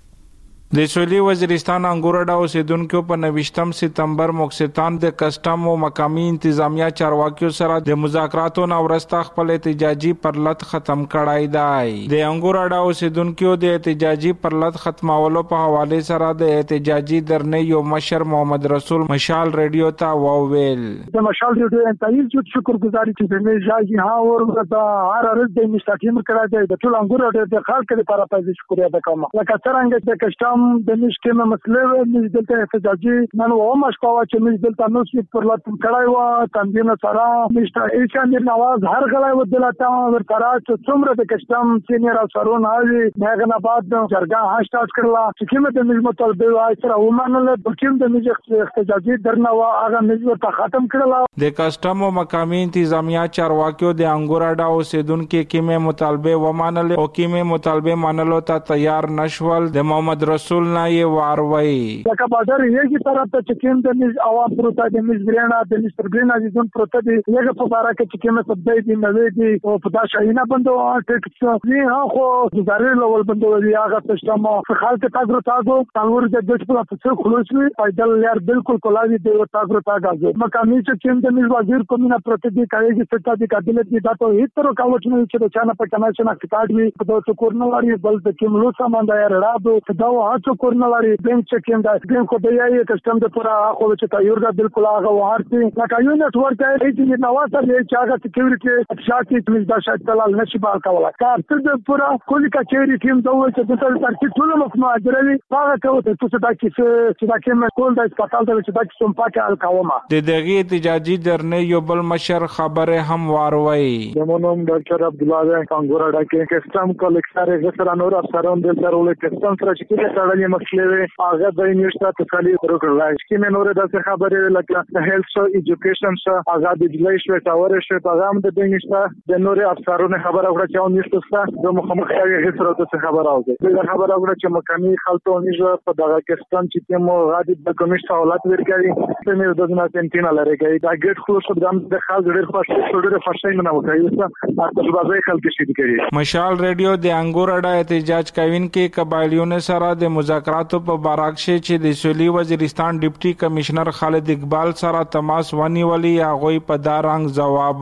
د سویلي وزیرستان انګورډا اوسیدونکو په نوشتم سپتمبر مقصدان د کسٹم او مقامی انتظامیه چارواکیو سره د مذاکراتو نو ورسته خپل احتجاجي پرلط ختم کړای دی. د انګورډا اوسیدونکو د احتجاجي پرلط ختمولو په حواله سره د احتجاجي درنې یو مشر محمد رسول مشال ریډیو ته وویل. د مشال ریډیو انتایي جو شکرګزاري چې د میجاجي ها اور د هر ورځ د مستقیم کړای دی. د ټول انګورډا د خلک لپاره پاتې شکر ادا کوم. لکه څنګه د کسٹم د نشکمه مسله مې دلته احتجاجي نن و مشکوا چې مې دلته نو سي پر لات کړای و تنظیم سره مشته ایشان نواز هر غلای و دلته ورترا چې څومره د کسٹم سینیئر افسرون هاوی مېغنا بعد جرګه هاشتاګ کړلا چې کومه د مجمع طلبه وای سره ومنل د کوم د مې احتجاجي درنه و هغه مې ته ختم کړلا. د کسٹم او مقامی انتظامیه چارواکیو د انګورډا اوسیدونکو کیمه مطالبه ومنل او کیمه مطالبه منلو ته تیار نشول. د محمد رسول نه یې واروي لکه بازار یې طرف ته چې کوم د نس عوام پروت د نس ګرینا د نس ګرینا د پروت دی یګه په بارا کې چې کومه سبدای دی نوې دی او په دا شاینه بندو ټیکس نه ها خو ګزارې لول بندو دی هغه سیستم په خالت تاګرو تاګو څنګه د دې په څه خلوصوي پیدل یار بالکل کولاوی دی تاګرو تاګو مقامی چې کوم د نس وزیر کومه پروت دی کوي چې ستاسو د قابلیت دی دا ته هیڅ تر کاوت نه چې د چانه په کناشن اکټاډ وی په دوه کورنه لري بل د کوم لو سامان دا راډو دا وا کورنه لري بینک چکین دا بینک خو دی یې کسٹم د پورا خو چې تایور دا بالکل هغه ورته لکه یو نتورک دی چې نو واسه یې چې هغه سکیورټي شاکي چې دا شاید دلال نشي بال کوله کار تر د پورا کولی کچېری ټیم دا و چې د تر ترتیب ټول مخما درلي هغه ته څه دا کې چې دا کې کول د سپټال ته چې دا کې سم پاکه الکاوما د دغه احتجاجي درنې یو بل مشر خبره هم واروي. زمونږ ډاکټر عبد الله انګورډا کې کسٹم کلیکټر غسر نور افسران د سره کسٹم سره چې کله مسلې هغه د یونیورسيټي تکلیف ورکړل چې مې نور د خبرې لکه هیلث او ایجوکیشن سره آزاد دي شوی تاور شوی پیغام د یونیورسيټي د نور افسرانو خبره وکړه چې یونیورسيټي د مخامخ هغه سره د خبره اوږه د خبره وکړه چې مکاني خلکو نيجه په دغه کسټم چې کوم غادي د کمیشن حالات ورکړي چې مې د دنیا تنتین لري کوي دا ګټ خو شو د خلک ډېر خوښ ډېر خوشاله نه وکړي چې تاسو بازار خلک شي کړي. مشال ریډیو د انګورډا احتجاج کوین کې قبایلیونو سره د مذاکراتو په بارکشه چې د سویلي وزیرستان ډیپټي کمشنر خالد اقبال سره تماس ونیولي هغه په دارنګ جواب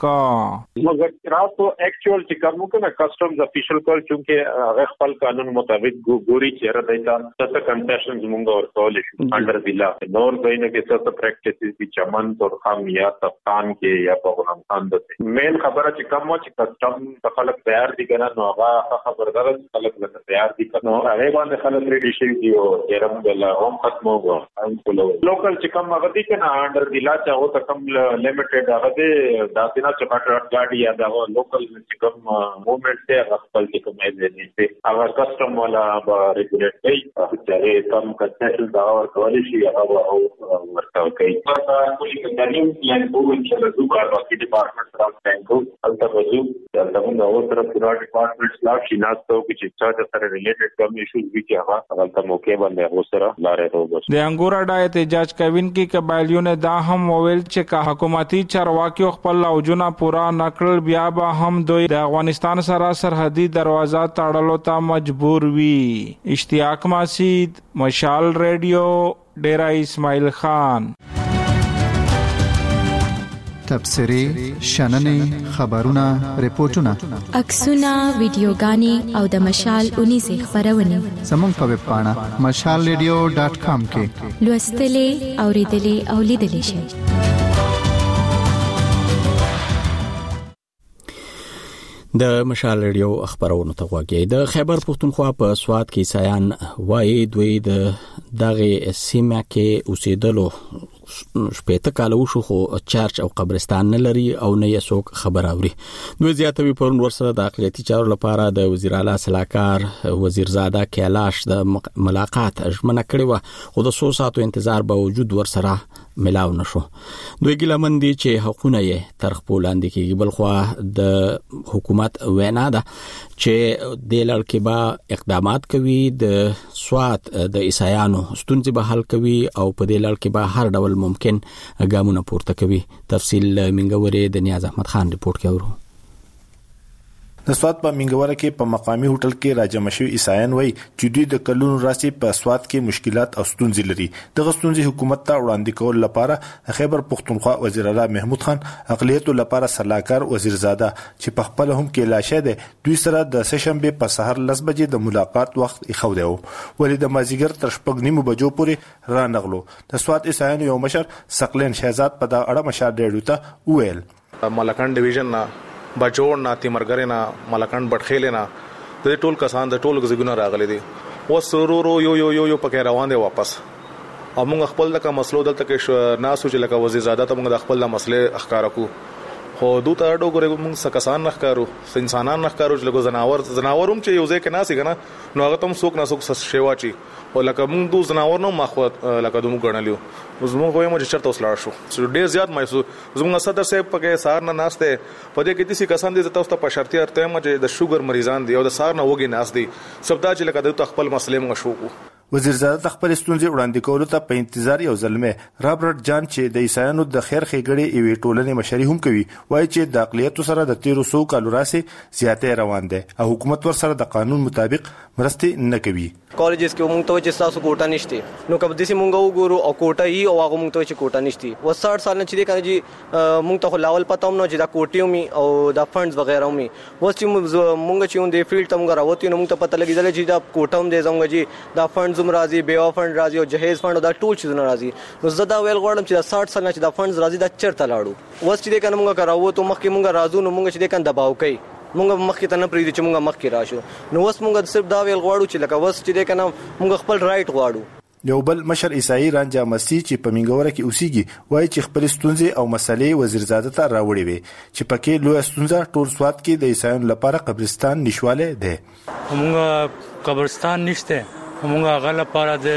وکړ. مذاکراتو اکچوال چې کوم کنه کسٹمز افیشل کول چې هغه خپل قانون مطابق ګوري چې را دایته څه کنسیشنز مونږ ورکول شي انډر دی لا نور دینه کې څه پریکټیسز دي چمن تر خام یا تفان کې یا په غلام خان د مین خبره چې کوم چې کسٹم خلک تیار دي کنه نو هغه خبردار خلک نه تیار دي نو هغه باندې خلک ریډي شي دی او یرم بل هم ختمو غو هم کولو لوکل چې کوم هغه دي کنه انډر دی لا چې او ته کوم لیمیټډ هغه دي داسینه چې پټ ګاډي یا دا لوکل چې کوم موومېنټ ته هغه خپل چې کوم ایزنی ته هغه کسٹم ولا به ریګولیټ کوي چې کوم کنسیشن دا ورکول شي هغه او ورته کوي په کولی کې دنیم پلان کوو چې د دوه ورکې ډپارټمنټ سره څنګه البته وځو دا موږ او تر پورا ډپارټمنټ سلاف شي ناستو چې څه سره ریلیټډ کوم ایشوز وی چې هغه هغه موقع باندې هو سره لارې روبس. د انګورډا احتجاج کوین کې قبایلیونه دا هم وویل چې که حکومتي چارواکي خپل لوجونه پورا نکړل بیا به هم دوی د افغانستان سره سرحدي دروازه تړلو ته مجبور وي. اشتیاق مسید، مشال ریډیو، ډیرا اسماعیل خان. تبصری، شننې، خبرونه، ریپورتونه، عکسونه، ویډیوګانې او د مشال اونیزه خبرونه زموږ په ویب پاڼه مشال ریډیو ډاټ کام کې لوستلې، اوریدلې او لیدلې شئ. د مشال ریډیو خبرونه ته غوږی. د خیبر پښتونخوا په سواد کې عیسایان وایي دوی د دغه سیمه کې اوسېدلو شپېته کال وشو خو چرچ او قبرستان نه لري او نه یې څوک خبر اوري. دوی زیاتوي پرون ورسره د اقلیتي چارو لپاره د وزیر اعلی صلاحکار وزیرزاده کیلاش د ملاقات ژمنه کړې و خو د څو ساعتو انتظار باوجود ورسره ملاو نشو. دوی ګلمن دي چې حقونه یې تر خپل لاندې کېږي. بل خو د حکومت وینا ده چې د لړکې با اقدامات کوي، د سواد د عیسایانو ستونزې به حل کوي او په دې لړکې با هر ډول ممکن ګامونه پورته کوي. تفصیل منګورې د نیاز احمد خان ریپورت کې اورو. د سواد په منګوره کې په مقامی هوټل کې راجم شوی عیسایان وای چې دوی د کلونو راځي په سواد کې مشکلات او ستونزې لري. دغه ستونزې حکومت ته وړاندې کول لپاره خیبر پښتونخوا وزیر اعلی محمود خان اقلیتو لپاره صلاحکار وزیرزاده چې په خپل هم کې لاشه ده دوی سره د سشنبه په سحر لس بجې د ملاقات وخت اخو دی ولې د مازیګر تر شپږ نیمو بجو پورې را نغلو. د سواد عیسایانو یو مشر سقلین شهزاد په دا اړه مشار ډیډو ته وویل ملکان ډیویژن نه بچور نه تیمرګر نه ملکان بټخیل نه د ټول کسان د ټول غزګونه راغلي دي و سرورو یو یو یو یو پکې روان دي واپس. موږ خپل د مسلو دلته کې ناسو چې لکه وزیر زاده ته موږ د خپل مسلې اخکار کو خو دوی ته اډو ګورې موږ سکسان نخکارو انسانان نخکارو چې لکه زناور زناوروم چې یو ځای کې ناسي کنه نو هغه تم څوک نه څوک شیوا چی او لکه موږ دوه زناور نو مخوت لکه دوه غړنلیو زموږ کومه چې چرته وسلاړ شو ډېر زیات مایسو زموږ صدر صاحب پکې سار نه ناشته په دې کې تاسو کسان دي تاسو ته په شرطي ارته مې د شوګر مریضان دي او د سار نه وګي ناس دي سبدا چې لکه د خپل مسلې موږ شو. وزیرزاده خپل ستونزې وړاندې کولو ته په انتظار یو ځلمه رابرټ جان چې د عیسایانو د خیر ښېګړې ایوي ټولنې مشري هم کوي وایي چې د اقلیتو سره د تیرو سو کالو راسي زیاتې روان دي او حکومت ور سره د قانون مطابق مرستې نه کوي. کالجز کې مونږ ته چې تاسو کوټه نشته نو کله دې مونږ وګورو او کوټه یې او هغه مونږ ته چې کوټه نشته و ساठ سال نه چې کنه جی مونږ ته لاول پته هم نو چې دا کوټیو می او دا فندز وغیرہ می و چې مونږ چې اون دې فیلډ تم غراوتی نو مونږ ته پته لګیدل چې دا کوټه هم دې زموږ جی دا فندز هم راځي بیو فند راځي او جهیز فند دا ټول چیزونه راځي نو زدا ویل غواړم چې دا ساठ سال نه چې دا فندز راځي دا چرته لاړو و چې دې کنه مونږ غراوو ته مخکې مونږ راځو نو مونږ چې دې کنه دباو کوي مونږ مخکې ته نه پریږدي چې مونږ مخکې راشو نو وس مونږ صرف دا ویل غواړو چې لکه وس چې دې کنه مونږ خپل رائټ غواړو. یو بل مشر عیسائی رانجا مسیح چې په منګوره کې اوسېږي وایي چې خپل ستونزې او مسلې وزیرزاده ته راوړي وي چې پکې لوی ستونزه ټول سواد کې د عیسایانو لپاره قبرستان نشواله ده. مونږ قبرستان نشته مونږ غل لپاره د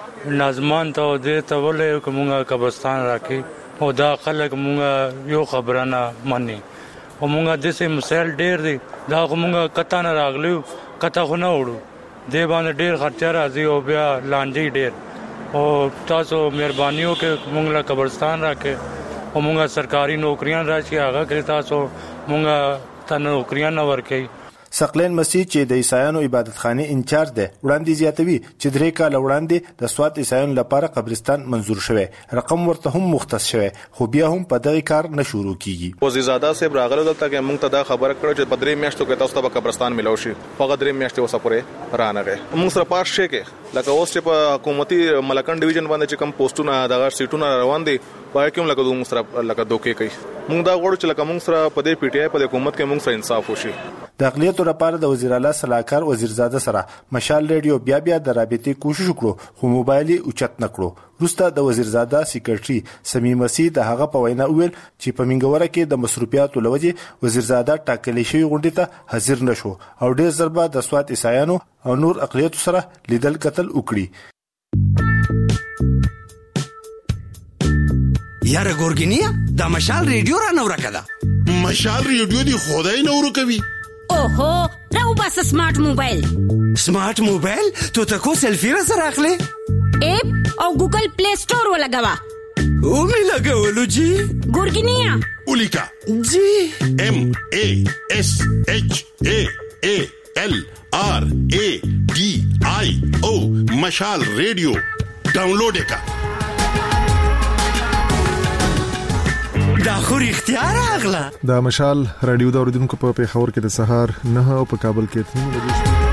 نظمان ته د تولې کومه قبرستان راکې او دا خلک مونږ یو خبره نه مانی او مونږ د سه مسائل ډېر دي دا مونږ کته نه راغلیو کته خو نه وړو دی باندې ډېر خرچه راځي او بیا لانجې ډېر او تاسو مهرباني وکړئ مونږ له قبرستان راکې او مونږ سرکاري نوکریاں راشي هغه کړی تاسو مونږ ته نوکریاں نه ورکړي. سقلین مسیح چې د عیسایانو عبادت خانه انچارج ده وړاندې زیاتوي چې درې کال وړاندې د سواد عیسایانو لپاره قبرستان منزور شوه رقم ورته هم مختص شوه خو بیا هم په دغه کار نه شروع کیږي. وزیرزاده صاحب راغله دلته کې موږ ته دا خبره کړو چې په درې میاشتو کې تاسو ته قبرستان ملو شي په درې میاشتو وسپره رانغه موږ سره پاس شي کې لکه اوس چې په حکومتي ملکان ډیویژن باندې چې کم پوسټونه دغه سیټونه روان دي پای کوم لکه دوه سره لکه دوکې کوي موږ دا غواړو چې لکه موږ سره په دې پی ټی آی په حکومت کې موږ سره انصاف وشي. د اقلیتو لپاره د وزیر اعلی صلاحکار وزیرزاده سره مشال ریډیو بیا بیا د رابطې کوشش وکړو خو موبایل اوچت نکړو. وروسته د وزیرزاده سیکریټري سمیم مسیح د هغه په وینا ویل چې په منګوره کې د مصروفیاتو لوجه وزیرزاده ټاکلې شوی غونډه ته حاضر نشو او ډېر ضربه د سواد عیسایانو او نور اقلیتو سره لیدل قتل وکړي. یاره ګورګینیا دا مشال ریډیو را نو راکړه مشال ریډیو دی خدای نو ورکوي. اوهو راو بس سمارټ موبایل سمارټ موبایل تو تکو سیلفی را سره اخلي اپ او ګوګل پلی سٹور ولګوا او می لګولو جی ګورګینیا اولیکا جی ام ا اس اچ ا ا ال ار ا ډي آی او مشال ریډیو ډاونلوډ کا. دا خو اختیار اغلا د مشال رادیو د اوریدونکو په پیښور کې د سهار نه او په کابل کې تنو بجې.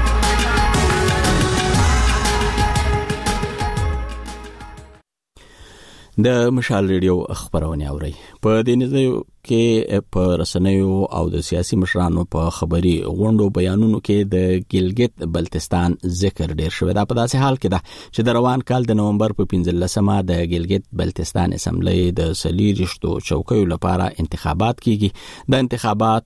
د مشال ریډیو خبرونه اوري. په دې نظر کې په رسنیو او د سیاسي مشرانو په خبري غونډو بیانونو کې د ګلګت بلتستان ذکر ډیر شوی. دا په داسې حال کې ده چې د روان کال د نومبر په پنځلسمه د ګلګت بلتستان اسمبلی د سلیریشتو چوکیو لپاره انتخابات کیږي. د انتخابات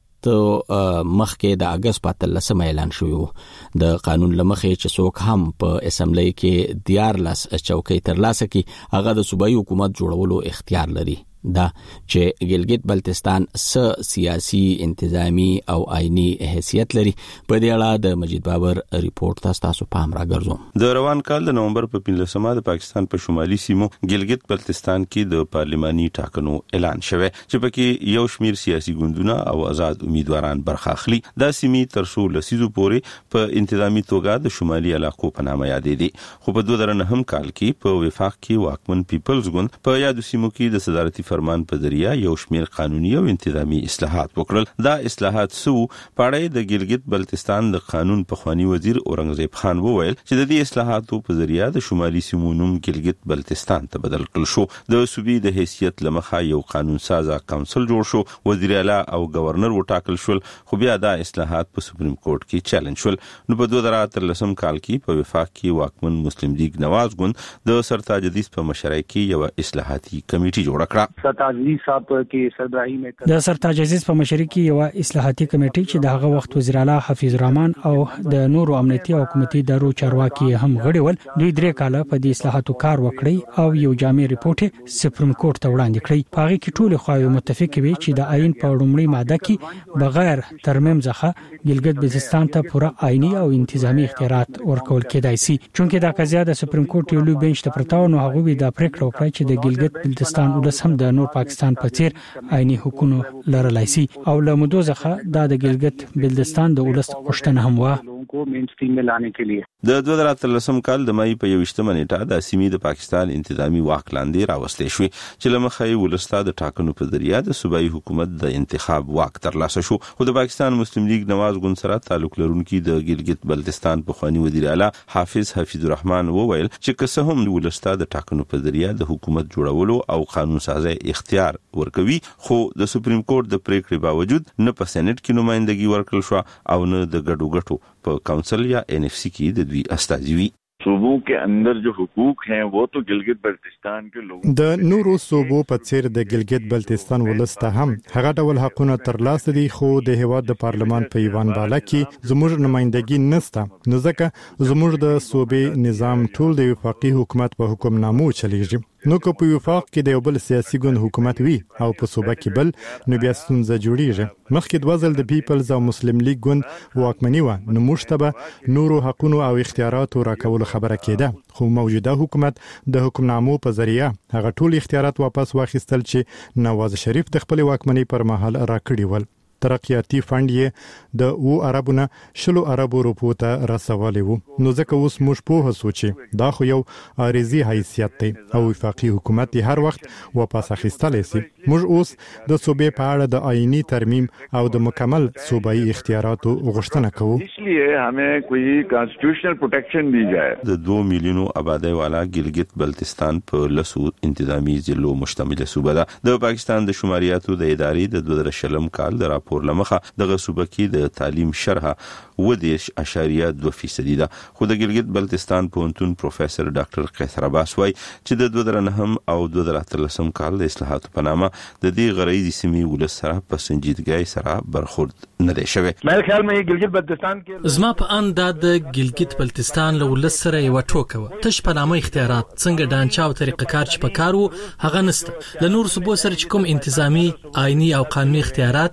مخکې د اگست په اتلسمه اعلان شوی د قانون لمخې چې څوک هم په اسمبلی کې دیارلس چوکۍ ترلاسه کړي هغه د صوبایي حکومت جوړولو اختیار لري. دا چې ګلګت بلتستان س سیاسي انتظامی او آئینی حیثیت لري. په دې اړه د مجید بابر ریپورت تاسو پام راګرځوم. د روان کال د نومبر په پنځلسمه د پاکستان په شمالي سیمو ګلګت بلتستان کې د پارلماني ټاکنو اعلان شوه چې پکې یو شمیر سیاسي ګوندونه او آزاد امیدواران برخه اخلي. دا سیمې تر څو لسیزو پورې په انتظامی توګه د شمالي علاقو په نامه یادې دي. خو په دوه زره نهم کال کې په وفاق کې واکمن پیپلز ګوند په یادو سیمو کې د صدارتي فرمان په ذریعہ یو شمیر قانوني او انتظامی اصلاحات وکړل. دا اصلاحات سو پاړې د ګلګت بلتستان د قانون په خواني وزیر اورنګزیب خان وویل چې د دې اصلاحاتو په ذریعہ د شمالي سیمو نوم ګلګت بلتستان ته بدل کړل شو. د صوبې د حیثیت لمخه یو قانون سازه کونسل جوړ شو. وزیر اعلی او گورنر وټاکل شول. خو بیا دا اصلاحات په سپریم کورټ کې چیلنج شول. نو په دوه زره اتلسم کال کې په وفاق کې واکمن مسلم لیگ نواز ګوند د سرتاج عزیز په مشرۍ کې یو اصلاحاتي کمیټه جوړ کړه. عزیز صاحب کې سرداری مې د سرتاج عزیز په مشرۍ کې یو اصلاحاتي کمیټه چې د هغه وخت وزیر اعلی حفیظ الرحمن او د نورو امنیتي او حکومتي ادارو چارواکي هم غړي ول. دوی درې کاله په دې اصلاحاتو کار وکړي او یو جامع ریپورت سپریم کورټ ته وړاندې کړی. په هغه کې ټول خواوې متفق وي چې د آئین په لومړۍ ماده کې بغیر ترمیم ځخه ګلګت بلتستان ته پوره آئینی او انتظامی اختیارات ورکول کېدای شي. چونکې دا قضیه د سپریم کورټ یو لوی بنچ ته پرتاو نو هغه د پریکړه وکړه چې د ګلګت بلتستان ولس هم د نور پاکستان په څیر آئینی حقوقونه لرلای شي او له مودو څخه دا د ګلګت بلتستان د ولس غوښتنه هم و. کو مینستریم میں لانے کے لیے د دوه زره اتلسم کال د مای په یوشتمه نیټه د سیمې د پاکستان انتظامی واک لاندې راوستې شوې چې لمخې ولستا د ټاکنو په ذریعہ د صوبایي حکومت د انتخاب واک ترلاسه شو. خو د پاکستان مسلم لیگ نواز ګوند سره تعلق لرونکي د ګلګت بلتستان په خواني وزیر اعلی حافظ حفیظ الرحمن وویل چې که څه هم ولستا د ټاکنو په ذریعہ د حکومت جوړولو او قانون سازي اختیار ورکوي خو د سپریم کورټ د پریکړې باوجود نه په سېنات کې نمائندګي ورکړل شو او نه د ګډو ګټو په کونسل یا این ایف سی کې د دوی استازي. صوبوں کے اندر جو حقوق ہیں وہ تو گلگت بلتستان کے لوگوں د نورو صوبو په څیر د ګلګت بلتستان ولسته هم هغه ډول حقونه ترلاسه دي خو د هیواد د پارلمان په ایوان بالا کې زموږ نمائندګي نشته. نو ځکه زموږ د صوبې نظام ټول د وفاقي حکومت په حکمنامو چلیږي. نو که په وفاق کې د یو بل سیاسي ګوند حکومت وي او په صوبه کې بل نو بیا ستونزه جوړیږي. مخکې دوه ځل د پیپلز او مسلم لیگ ګوند واکمني و نو موږ ته به نورو حقونو او اختیاراتو راکولو خبره کېده خو موجوده حکومت د حکمنامو په ذریعہ هغه ټول اختیارات واپس واخیستل چې نواز شریف د خپل واکمنۍ پر مهال راکړي ول. ترقیاتی فند یې د او عربونه شلو عربو روپو ته رسولې وو. نو ځکه اوس موږ په سوچي دا خو یو عارضی حیثیت دی او وفاقي حکومت هر وخت واپس اخیستلی شي. موږ اوس د صوبې په اړه د آئینی ترمیم او د مکمل صوبایي اختیاراتو غوښتنه کوو. اسلیے ہمیں کوئی کانسټیټیوشنل پروټیکشن دی جائے. د دوه میلیونو آبادی والا ګلګت بلتستان په لسو انتظامی ضلعو مشتمل صوبه ده. د پاکستان د شماریاتو د ادارې د دوه زره شلم کال د راپور لمخه دغه صوبه کې د تعلیم شرح ودیش اشاریه دوه فیصدي ده. خو د ګلګت بلتستان پوهنتون پروفیسور ډاکټر قیصر عباس وايي چې د دوه زره نهم او دوه زره اتلسم کال د اصلاحاتو په نامه د دې غرایزي سیمې ولس سره په سنجیدګۍ سره برخورد نه دی شوی. مې خیال مې ګلګت بلتستان کې زما په ان د ګلګت بلتستان له ولس سره یو ټوکه و تش په نامه اختیارات څنګه ډانچا او طریقه کار چې په کارو هغه نسته. د نور صوبو سره چې کوم انتظامی آئینی او قانوني اختیارات دي هغه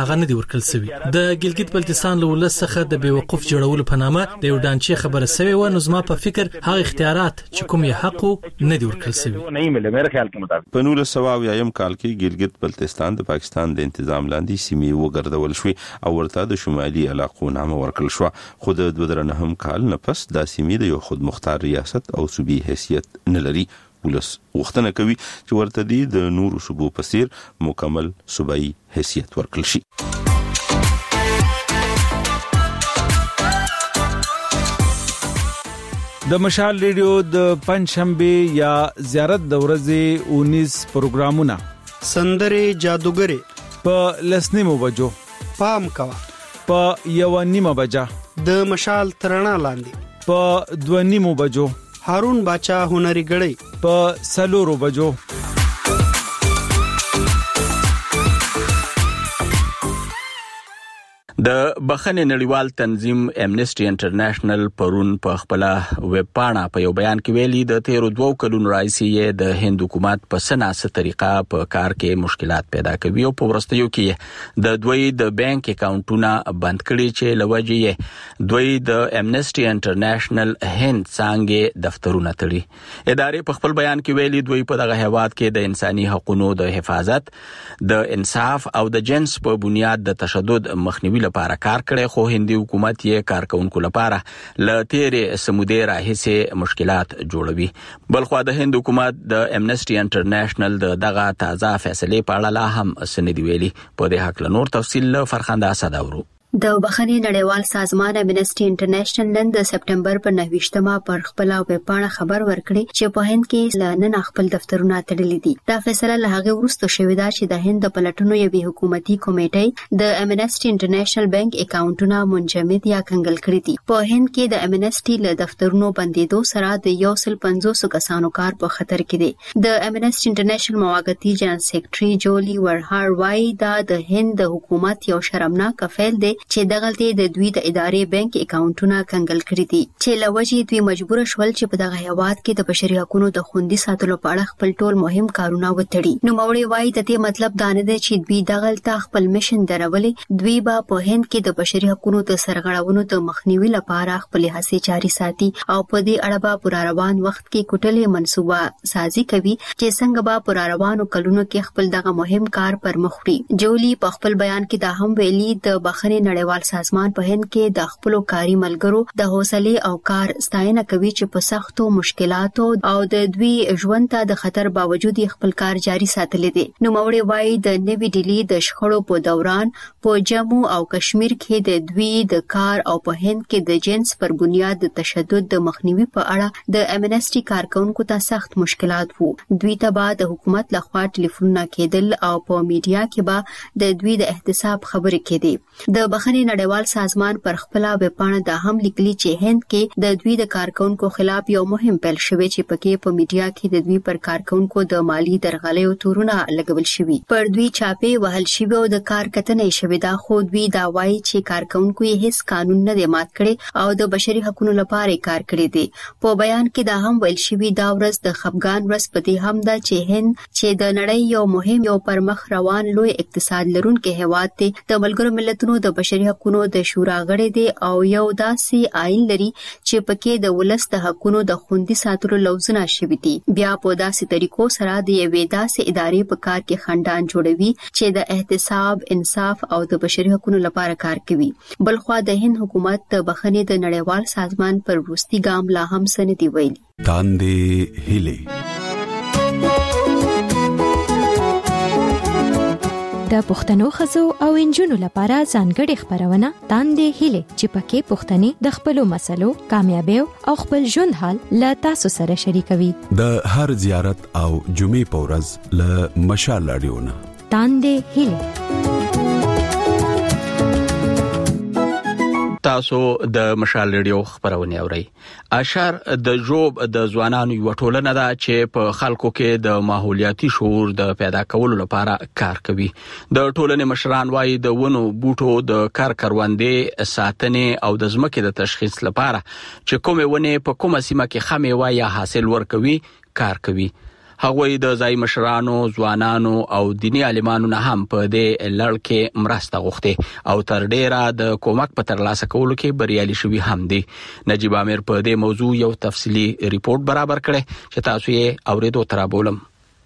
هغه نه دی ورکړل شوی. د ګلګت بلتستان له ولس څخه د بیوقوف جوړولو په نامه د یو ډانچې خبره شوی و، نو زما په فکر هغه اختیارات چې کوم یې حق نه دی ورکړل شوی. په نولس سوه اویایم کال کې ګلګت بلتستان د پاکستان د انتظام لاندې سیمې وګرځول شوې او ورته د شمالي علاقو نامه ورکړل شو. خو د دوه زره نهم کال نه پس دا سیمې د یو خود مختار ریاست او صوبې حیثیت نه لري. ولس وختنه کوي چې ورته دی د نورو صوبو په څیر مکمل صوبایي حیثیت ورکړل شي. د مشال ریډیو د پنځشنبه یا زیارت د ورځې اونیس پروګرامونه سندره جادوګری په لسنیمو بجو پام کوا په یو نیمه بجا د مشال ترنا لاندې په دوه نیمو بجو هارون باچا هنري غړی په سلورو بجو. د بخښنې نړیوال تنظیم امنیسټي انټرنیشنل پرون په خپل ویب پاڼه په یو بیان کې ویلي د تیرو دوو کلونو راځي د هند حکومت په سناسه طریقه په کار کې مشکلات پیدا کوي او په ورستیو کې د دوی د بانک اکاونټونه بند کړي چې لوجې دوی د امنیسټي انټرنیشنل هند څنګه دفترونه تړي. ادارې په خپل بیان کې ویلي دوی په دغه هیواد کې د انساني حقوقو د حفاظت، د انصاف او د جنس په بنیاد د تشدد مخنیوي لپاره کار کړي، خو هندي حکومت یې کارکونکو لپاره ل تیرې سمودې راهیسې مشکلات جوړوي. بلخو د هند حکومت د امنیسټي انټرنیشنل د دغه تازه فیصله په اړه لا هم سندې ویلي. په دې حق له نور تفصیل فرخنده اسد اورو. د بخښنې نړیوال سازمان امنیسټي انټرنیشنل نن د سپټمبر په نهویشتمه پر خپل ویب پاڼه خبر ورکړي چې په هند کې نن خپل دفترونه تړلي دي. دا فیصله له هغه وروسته شوې ده چې د هند د پلټنو یوې حکومتي کمیټې د امنیسټي انټرنیشنل بانک اکاونټونه منجمد یا کنګل کړي دي. په هند کې د امنیسټي له دفترونو بندیدو سره د یو سل پنځوس کسانو کار په خطر کې دی. د امنیسټي انټرنیشنل موقتی جنرال سیکریټري جولی ورهار وايي دا د هند د حکومت یو شرمناک فعل دی چې دغلته د دوی د ادارې بانک اکاونټونه کنګل کړي دي چې لوجې دوی مجبور شول چې په دغه هیواد کې د بشري حقوقو د خوندي ساتلو په اړه خپل ټول مهم کارونه وتړي. نو موري وایي د دې مطلب دا نه دی چې دوی دغلته خپل میشن درولې، دوی به په هند کې د بشري حقوقو د سرغړونو د مخنیوي لپاره خپل هڅې جاري ساتي او په دې اړه به پر روان وخت کې کوټلې منصوبه سازي کوي چې څنګه به پر روانو کلونو کې خپل دغه مهم کار پر مخ وړي. جولی په خپل بیان کې دا هم ویلي د بخښنې نړیوال سازمان په هند کې د خپل کاري ملګرو د حوصله او کار ستاینه کوي چې په سختو مشکلاتو او د دوی ژوند ته د خطر باوجود خپل کار جاري ساتلی دي. نو موري وایي د نوې ډیلی د شخړو په دوران په جموں او کشمیر کې د دوی د کار او په هند کې د جنس پر بنیاد د تشدد د مخنیوي په اړه د امنیسټي کارکونکو ته سخت مشکلات وو. دوی ته به د حکومت لخوا ټلیفونونه کېدل او په میډیا کې به د دوی د احتساب خبرې کېدې. د بخښنې نړیوال سازمان پر خپل ویب پاڼه دا هم لیکلي چې هند کې د دوی د کارکونکو خلاف یو مهم پیل شوی چې پکې په میډیا کې د دوی پر کارکونکو د مالی درغلیو تورونه لګول شوي، پر دوی چاپې وهل شوی او د کار کتنې شوی. دا خو دوی دا وایي چې کارکونکو یې هیڅ قانون نه دی مات کړی او د بشري حقوقو لپاره کار کړی دی. په بیان کې دا هم ویل شوی دا ورځ د خفګان ورځ پدې هم ده چې هند چې د نړۍ یو مهم یو پر مخ روان لوی اقتصاد لرونکي هیواد دی، د ملګرو ملتونو د بشري حقوقو د شورا غړی دی او یو داسې آئین لري چې پکې د ولس د حقوقو د خوندي ساتلو لوزونه شوي دي. بیا په داسې طریقو سره د یوې داسې ادارې په کار کې خندان جوړوي چې د احتساب، انصاف او د بشري حقوقو لپاره کار کوي. بلخوا د هند حکومت د بخښنې د نړیوال سازمان پر وروستي ګام لا هم څه نه دی ویلي. تاندې هیلې د پښتنو ښځو او انجونو لپاره ځانګړې خبرونه تاندې هیلې چې پکې پښتني د خپلو مسلو، کامیابیو او خپل ژوند حال له تاسو سره شریکوي. د هر زیارت او جمعې په ورځ له مشال رادیو نه تاندې هیلې. تاسو د مشال ریډیو خبرونه اورئ. اشار د جوب د ځوانانو یو ټولنه ده چې په خلکو کې د ماحولیاتي شعور د پیدا کولو لپاره کار کوي. د ټولنې مشران وايي د ونو بوټو د کار کروندې ساتنې او د ځمکې د تشخیص لپاره چې کومه ونه په کومه سیمه کې خمه وای یا حاصل ورکوي کار کوي. هغوی د ځای مشرانو، ځوانانو او دینی عالمانو نه هم په دې لړ کې مرسته غوښتي او تر ډیره د کومک په ترلاسه کولو کې بریالي شوي هم دي. نجیب امیر په دې موضوع یو تفصیلی ریپورت برابر کړی چې تاسو یې اوریدو ته رابولم.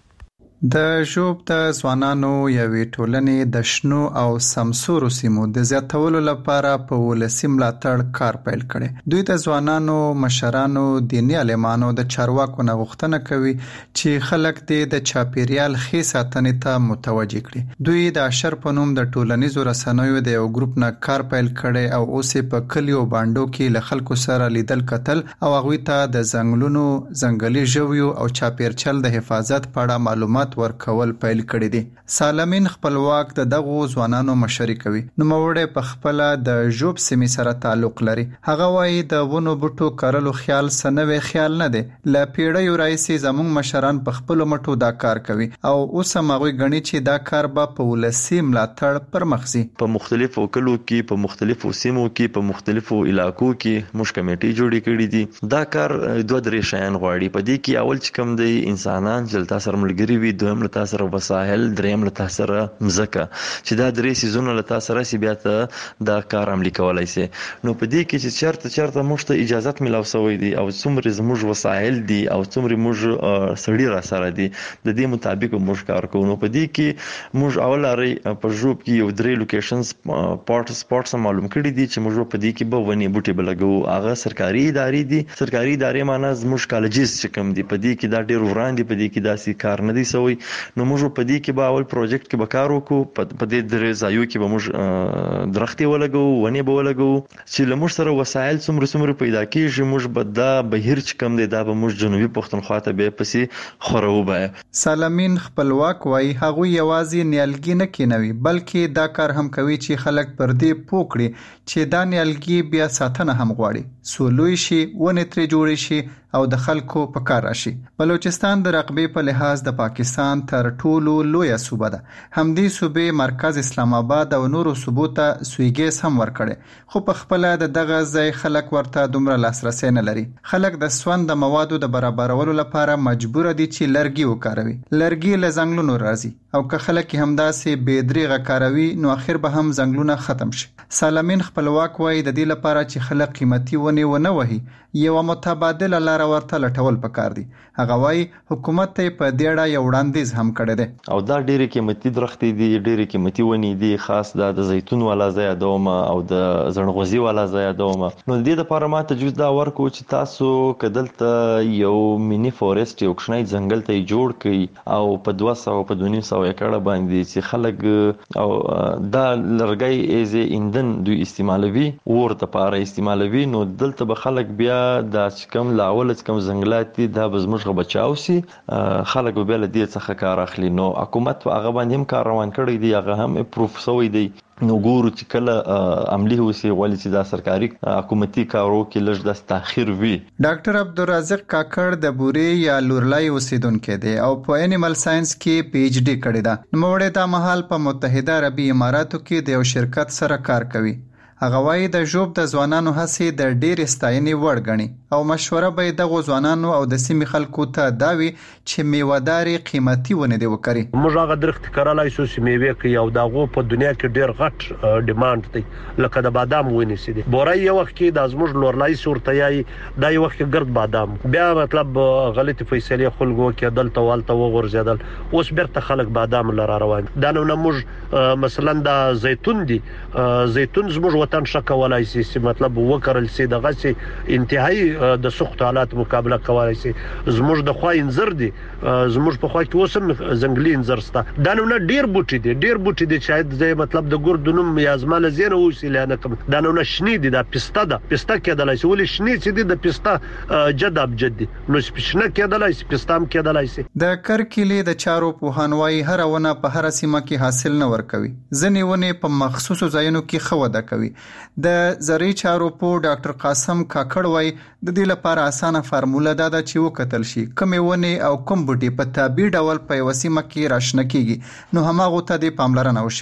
د ژوب د ځوانانو یوې ټولنې د شنو او سمسورو سیمو د زیاتولو لپاره په ولسي ملاتړ کار پیل کړي. دوی د ځوانانو، مشرانو، دیني عالمانو د چارواکو نه غوښتنه کوي چې خلک دې د چاپیریال ښې ساتنې ته متوجه کړي. دوی د اشر په نوم د ټولنیزو رسنیو د یو ګروپ نه کار پیل کړي او اوس په کلیو باندو کې له خلکو سره لیدل کتل او هغوی ته د ځنګلونو، ځنګلي ژویو او چاپیرچل د حفاظت په اړه معلومات ورکول پیل کړی دي. سالمین خپلواک د دغو ځوانانو مشري کوي. نوموړی په خپل د ژوب سیمې سره تعلق لري. هغه وایي د ونو بوټو کرلو خیال سنوي خیال نه دی. ل پیړیو راځي زموږ مشران په خپل مټو دا کار کوي او اوس هم هغه غني چې دا کار به په ولسي ملاتړ پر مخزي. په مختلفو کلو کې، په مختلفو سیمو کې، په مختلفو علاقو کې موږ کمیټې جوړې کړې دي. دا کار دوه درې شیان غواړي. په دې کې اول چې کوم دی انسانان چې تاسو سره ملګری وي، دویم له تاسو سره وسایل، دریم له تاسو سره مزکه چې دا درې سيزونه له تاسو سره سی بیا ته دا کار عملي کولای شي. نو په دې کې چې چرته چرته موږ ته اجازه ملو شوې دي او څومره زموږ وسایل دي او څومره موږ سړي را سره دي د دې مطابق موږ کار کوو. نو په دې کې موږ اول لري په ژوب کې یو درې لوکیشنز پارټ سپورټس معلوم کړی دي چې موږ په دې کې به ونی بوټي بلګو. هغه سرکاري ادارې دي. سرکاري ادارې معنی زموږ کالجز چې کوم دي په دې کې دا ډېر وړاندې په دې کې داسې کار نه دی سوی. نو موږ په دې کې به اول پروجیکټ کې به کار وکړو. په دې درې ځایو کې به موږ درختي ولګو، ونی به ولګو چې له موږ سره وسایل څومره څومره پیدا کیږي. موږ به دا بهیر چې کوم دی دا به موږ جنوبي پښتونخوا ته به پسې خورو. به سالمین خپلواک وای هغه یوازې نیالګي نه کینوي بلکې دا کار هم کوي چې خلک پر دې پوکړي چې دا نیالګي بیا ساتنه هم غواړي، سولوي شي، ونه ترې جوړ شي او د خلکو په کار راشي. بلوچستان د رقبې په لحاظ د پاکستان تر ټولو لویه صوبه ده. همدې صوبې مرکز اسلام آباد او نورو صوبو ته سویګیس هم ورکړي، خو په خپل د دغه ځای خلک ورته دومره لاسرسي نه لري. خلک د سون د موادو د برابرولو لپاره مجبور دي چې لرګي وکاروي. لرګي له ځنګلونو راځي او که خلک همداسې بېدریغه کاروي نو اخر به هم ځنګلونه ختم شي. سالمین خپلواک وایي د دې لپاره چې خلک قیمتي ونې ونه وهي یو متبادل لاره ورته لټول پکار دي. هغه وایي حکومت ته په دې اړه یو وړاندیز هم کړی دی او دا ډېرې قیمتي درختې دي، ډېرې قیمتي ونې دي، خاص دا د زیتون والا ځای یادومه او د زړغوزي والا ځای یادومه. نو د دې لپاره ما تجویز دا ورکو چې تاسو کدلته یو مینی فورست یو کښنی ځنګل ته جوړ کړئ او په دوه سوه په دوه نیم سوه ایکړه باندې چې خلک او دا لرګي ایز ایندن دوی استعمالوي، ورته لپاره استعمالوي. نو دلته به خلک بیا دا چې کوم لاول چې کوم ځنګلات دي دا به زموږ بچاو سي، خلک به له دې څخه کار اخلي. نو حکومت هغه باندې هم کار روان کړی دی، هغه هم اپروف شوی دی. نو ګورو چې کله عملی وسی ولې چې دا سرکاري حکومتي کارو کې لږ د تاخير وي. ډاکټر عبدالرزاق کاکړ د بوري یا لورلای اوسیدونکو دی او په انیمل ساينس کې پی ایچ ډي کړی دا. نو وړه د مهال په متحده عربي اماراتو کې د یو شرکت سره کار کوي. هغه وایي د ژوب د ځوانانو هڅې د ډېر ستاینې وړ ګڼي او مشوره به د ځوانانو او د سیمې خلکو ته دا وي چې میوهداري قیمتي ونه دی وکړي. موږ هغه درخت کرلای شو چې میوه کوي او داغه په دنیا کې ډېر غټ ډیماند دی لکه د بادام ونې سي دي. بورای یو وخت کې د ازموج لورلای صورتيای د یو وخت ګرد بادام بیا مطلب غلطي فیصله خلکو کې دلته والته وغورځیدل، اوس بیرته خلک بادام لره روان. دا نو موږ مثلا د زیتون دي، زیتون زموږ وطن شکولای شي چې مطلب وکړل سي دغه سي انتهایی د سخت حالات مقابله کولای شي. زموږ د خوا انځر دي، زموږ په خوا کې وسم زنګلي انځر ستا. دا نو ډیر بوټي دي، ډیر بوټي دي شاید زي مطلب د ګردونم یا زماله زینه وسیله نه کوم. دا نو شنی دي، دا پسته ده، پسته کېدلای شي ولې شنی چې دي د پسته جد اب جد دي نو شنه کېدلای شي، پستام کېدلای شي. د کرکلې د چارو په هنوای هر ونه په هر سیمه کې حاصل نه ور کوي، ځنې ونه په مخصوصو ځایونو کې خو وده کوي. د زرعي چارو په ډاکټر قاسم کاکړ وای د دې لپاره اسانه فارموله دا ده چې وکتل شي کومې ونې او کوم بوټي په تابع ډول په وسیمه کې راشنه کیږي، نو هماغه ته د پاملرنه وشي.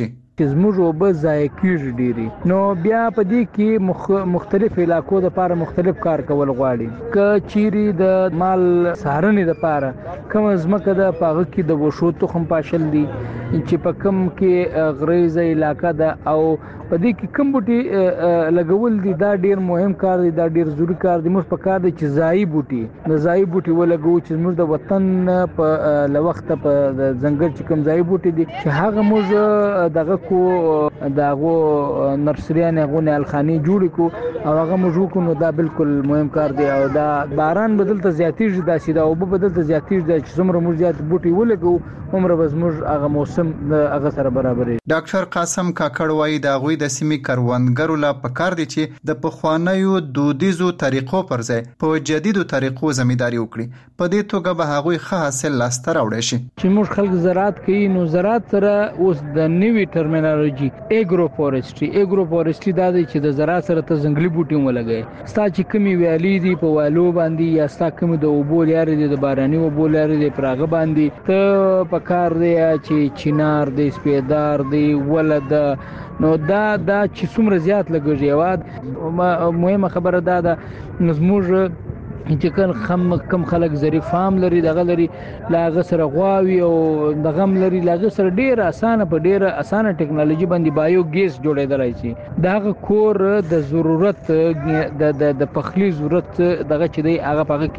چې زموږ وبه ضایع کیږي ډیری. نو بیا په دې کې مخ... مختلف علاقو د لپاره مختلف کار کول غواړي. ک چيري د مال سهارنې د لپاره کوم ځمکه د پاغه کې د وشو تخم پاشل دي چې په کم کې غریزه علاقہ ده او په دې کې کوم بوټي لګول دي دا ډیر مهم کار دی، دا ډیر ضروري کار دی. موږ په کار دی چې ځای بوټي د ځای بوټي ولګو چې موږ د وطن په لوخت په ځنګل چې کوم ځای بوټي دي چې هغه موږ دغه کو دغه نرسریانه غونه الخاني جوړ کو او هغه موږ کو نو دا بالکل مهم کار دی. او دا باران بدلته زیاتیږي دا سیده او بدلته زیاتیږي چې څومره موږ زیات بوټي ولګو عمر بس موږ هغه موسم هغه سره برابر. ډاکټر قاسم کاکړ وایي دا غوي د سیمې کروندګرو لا پکار دي چې د پخوانیو دودیزو طریقو پر ځای په جديدو طریقو زمینداری وکړي. په دې توګه به هغوی ښه حاصل لاسته راوړي شي. چې موږ خلک زراعت کوي نو زراعت سره اوس د نوې ټرمینالوژي ایګرو فورستري ایګرو فورستري دا دی چې د زراعت سره ته ځنګلي بوټي ولګي. ستا چې کمی ویالي دي په والو باندې یا ستا کمی د اوبو لارې دي د باراني اوبو لارې دي پراغه باندې ته پکار دی چې چینار دی سپیدار دی ولد نو دا دا چې څومره زیات لګږي. یواد مهمه خبره دا ده زموږ چې کله کم خلک ظریف فام لري دغه لري لاغه سره غواوي او دغه لري لاغه سره ډیره اسانه په ډیره اسانه ټکنالوژي باندې بایو ګیس جوړېدلای شي. دغه کور د ضرورت د د د پخلی ضرورت دغه چې دی هغه پغه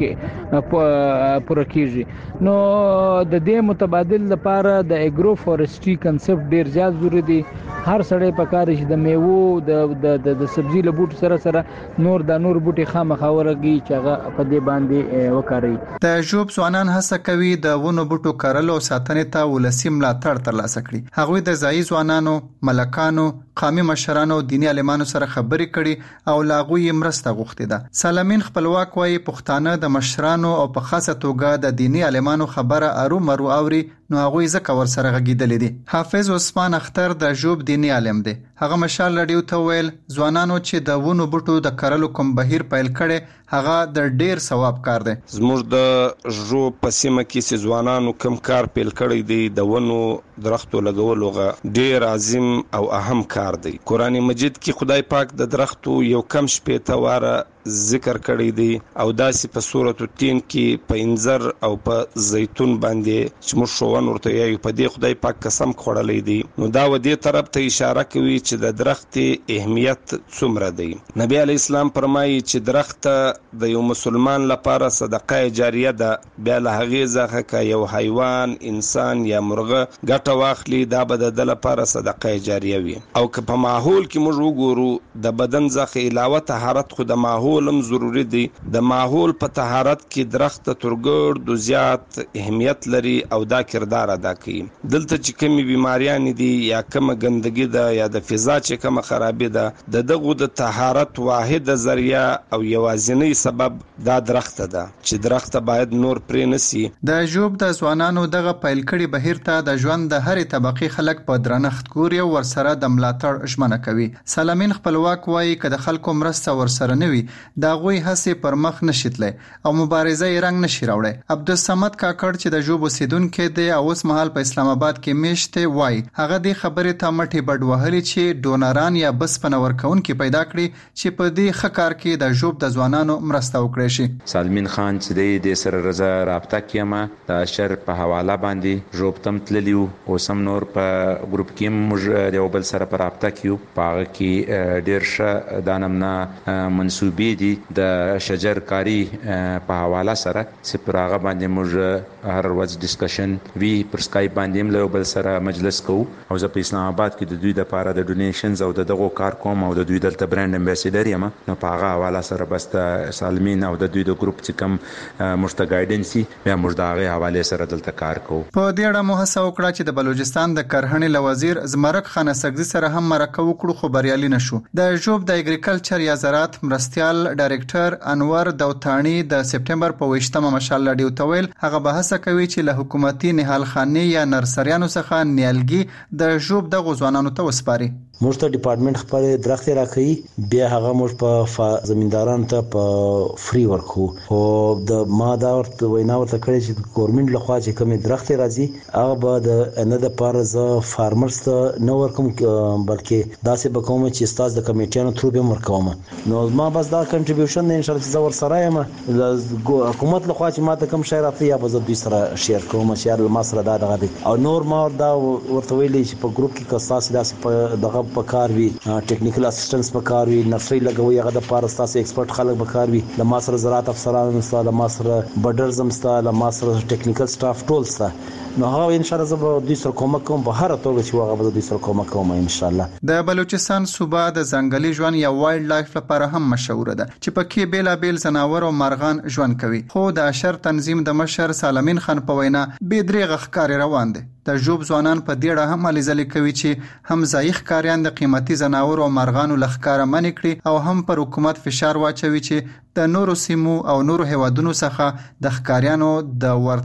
کې پوره کیږي. نو د دې متبادل لپاره د ایګرو فورستري کنسپټ ډیر زیات ضروری دی. هر سړی په کار شي د میوه د د د سبزی له بوټ سره سره نور د نور بوټي خامخا ورګي چې هغه په دې باندې وکړي. د ژوب ځوانان هڅه کوي د ونو بوټو کرلو او ساتنې ته ولسی ملاتړ ترلاسه کړي. هغوی د ځایي ځوانانو، ملکانو، قومي مشرانو او دیني عالمانو سره خبرې کړي او لاغوی مرسته غوښتي ده. سالمین خپلواک وایي پښتانه د مشرانو او په خاصه توګه د دیني عالمانو خبره ارو مرو اوري نو هغوی ځکه ور سره غږیدل دي. حافظ عثمان اختر د ژوب دیني عالم دی. هغه مشال لډیو ته ویل ځوانانو چې د ونو بوټو د کرلو کوم بهیر پیل کړي هغه د ډیر ثواب کار دی. زموږ د ژوب په سیمه کې چې ځوانانو کوم کار پیل کړی دی د ونو درختو لګولو غا ډیر عظیم او اهم کار دی. قران مجید کې خدای پاک د درختو یو کم شپېته واره ذکر کړی دی او داسې په سورۃ التین کې په انذر او په زیتون باندې چې موږ شوون ورته یو په دې خدای پاک قسم خوړلې دی. نو دا و دې طرف ته اشاره کوي چې د درخت اهمیت څومره دی. نبی علی اسلام فرمایي چې درخت د یو مسلمان لپاره صدقه جاریه ده. بیا له هغه ځخه کا یو حیوان انسان یا مرغه ګټه واخلي دا به د لپاره صدقه جاریه وي. او که په ماحول کې موږ وګورو د بدن ځخه علاوه طهارت خو د ماحول هم ضروری دی. د ماحول په طهارت کې درخت ترګرد زیات اهمیت لري او دا کردار ادا کوي. دلته چې کومي بیماریاں دي یا کومه ګندګي ده یا د فضا چې کومه خرابې ده د دغه د طهارت واحد ذریعہ او یوازینی سبب دا درخت ده چې درخت باید نور پرې نسی. د ژوب د ځوانانو دغه پیل کړي بهیر ته د ژوند د هرې طبقه خلک په درنښت ګوري او ورسره د ملاتړ ژمنه کوي. سالمین خپلواک وایي چې د خلکو مرسته ورسره نه وي دا غوي هڅه پر مخ نشیتله او مبارزه یې رنګ نشي راوړی. عبدالصمد کاکړ چې د ژوب اوسیدونکو دی او اوس مهال په اسلام آباد کې میشته وای هغه د خبرې ته مټي بډ وهلي چې ډونران یا بس پنور کونکي پیدا کړي چې په دې خکار کې د ژوب د ځوانانو مرسته وکړي شي. سالمین خان چې د سره رضا رابطه کیما د شر په حواله باندې ژوب تم تللیو او سم نور په ګروپ کې موږ د بل سره په رابطه کیو پاره کې ډیر ښه دانمنا منسوبې دي د شجر کاری په حواله سره چې پر هغه باندې موږ هر ورځ ډیسکشن وی پر سکایپ باندې له بل سره مجلس کوو او زه په اسلام آباد کې د دوی د لپاره د ډونیشنز او دغه کار کوم او د دوی دلته برانډ امباسادر یم نو په هغه حواله سره بس د سالمین او د دوی د ګروپ چې کوم مشته ګایډنسي بیا موږ د هغه حواله سره دلته کار کوو. په دې اړه مو هڅه وکړه چې د بلوچستان د کرهڼې لوزیر زمرک خان سګزي سره هم مرکه وکړو خو بریالي نشو. د ژوب د اګریکلچر یا زراعت مرستيال ډایریکټر انور دوتانی د سپټمبر په ویشتمه مشال لډیو تویل هغه بحث کوي چې له حکومتي نهال خاني یا نرسریانو څخه نیالګي د ژوب د غوځوانانو ته وسپاري. موږ ته ډپارټمنټ خپل درخت راکړي بیا هغه موږ په زمیندارانو ته په فری ورکو او د ما دا ورته وینا ورته کړی چې ګورنمنت لخوا چې کوم درخت راځي هغه به د نه د پاره ز فارمرز ته نو ورکوم بلکې داسې به کوم چې استاد د کمیټیانو تھرو به ورکوم نو ما بس دا کنټریبیوشن ان شاء الله چې زور سره یم حکومت لخوا چې ماته کوم شي راځي یا به زه دوی سره شیر کوم چې ما سره دا دغه او نور ما دا ورته ویلي چې په ګروپ کې کساس داسې په دغه په کار وی ټیکنیکل اسسټنس په کار وی نرسري لګوي هغه د پاره تاسو ایکسپرت خلک په کار وی د ما سره زراعت افسران مستاله ما سره بډرز مستاله ما سره ټیکنیکل سټاف ټول سره نو هغه ان شاء الله زه دوی سره کومک کوم په هر توګه چې هغه به دوی سره کومک کوم ان شاء الله د بلوچستان صوبه د ځنګلي ژوند یا وایلډ لایف لپاره هم مشهور ده چې پکې بیل بیل ځناور او مرغان ژوند کوي خو د اشر تنظیم د مشر سالمین خان په وینا به درې غخکار روان دي د جوب ځوانان په دیړه هم علي کوي چې هم ځایخ کاریان د قیمتي ځناور او مرغانو لخکاره منې کړي او هم پر حکومت فشار واچوي چې د نورو سیمو او نورو هیوادونو څخه د ښکاریانو د ور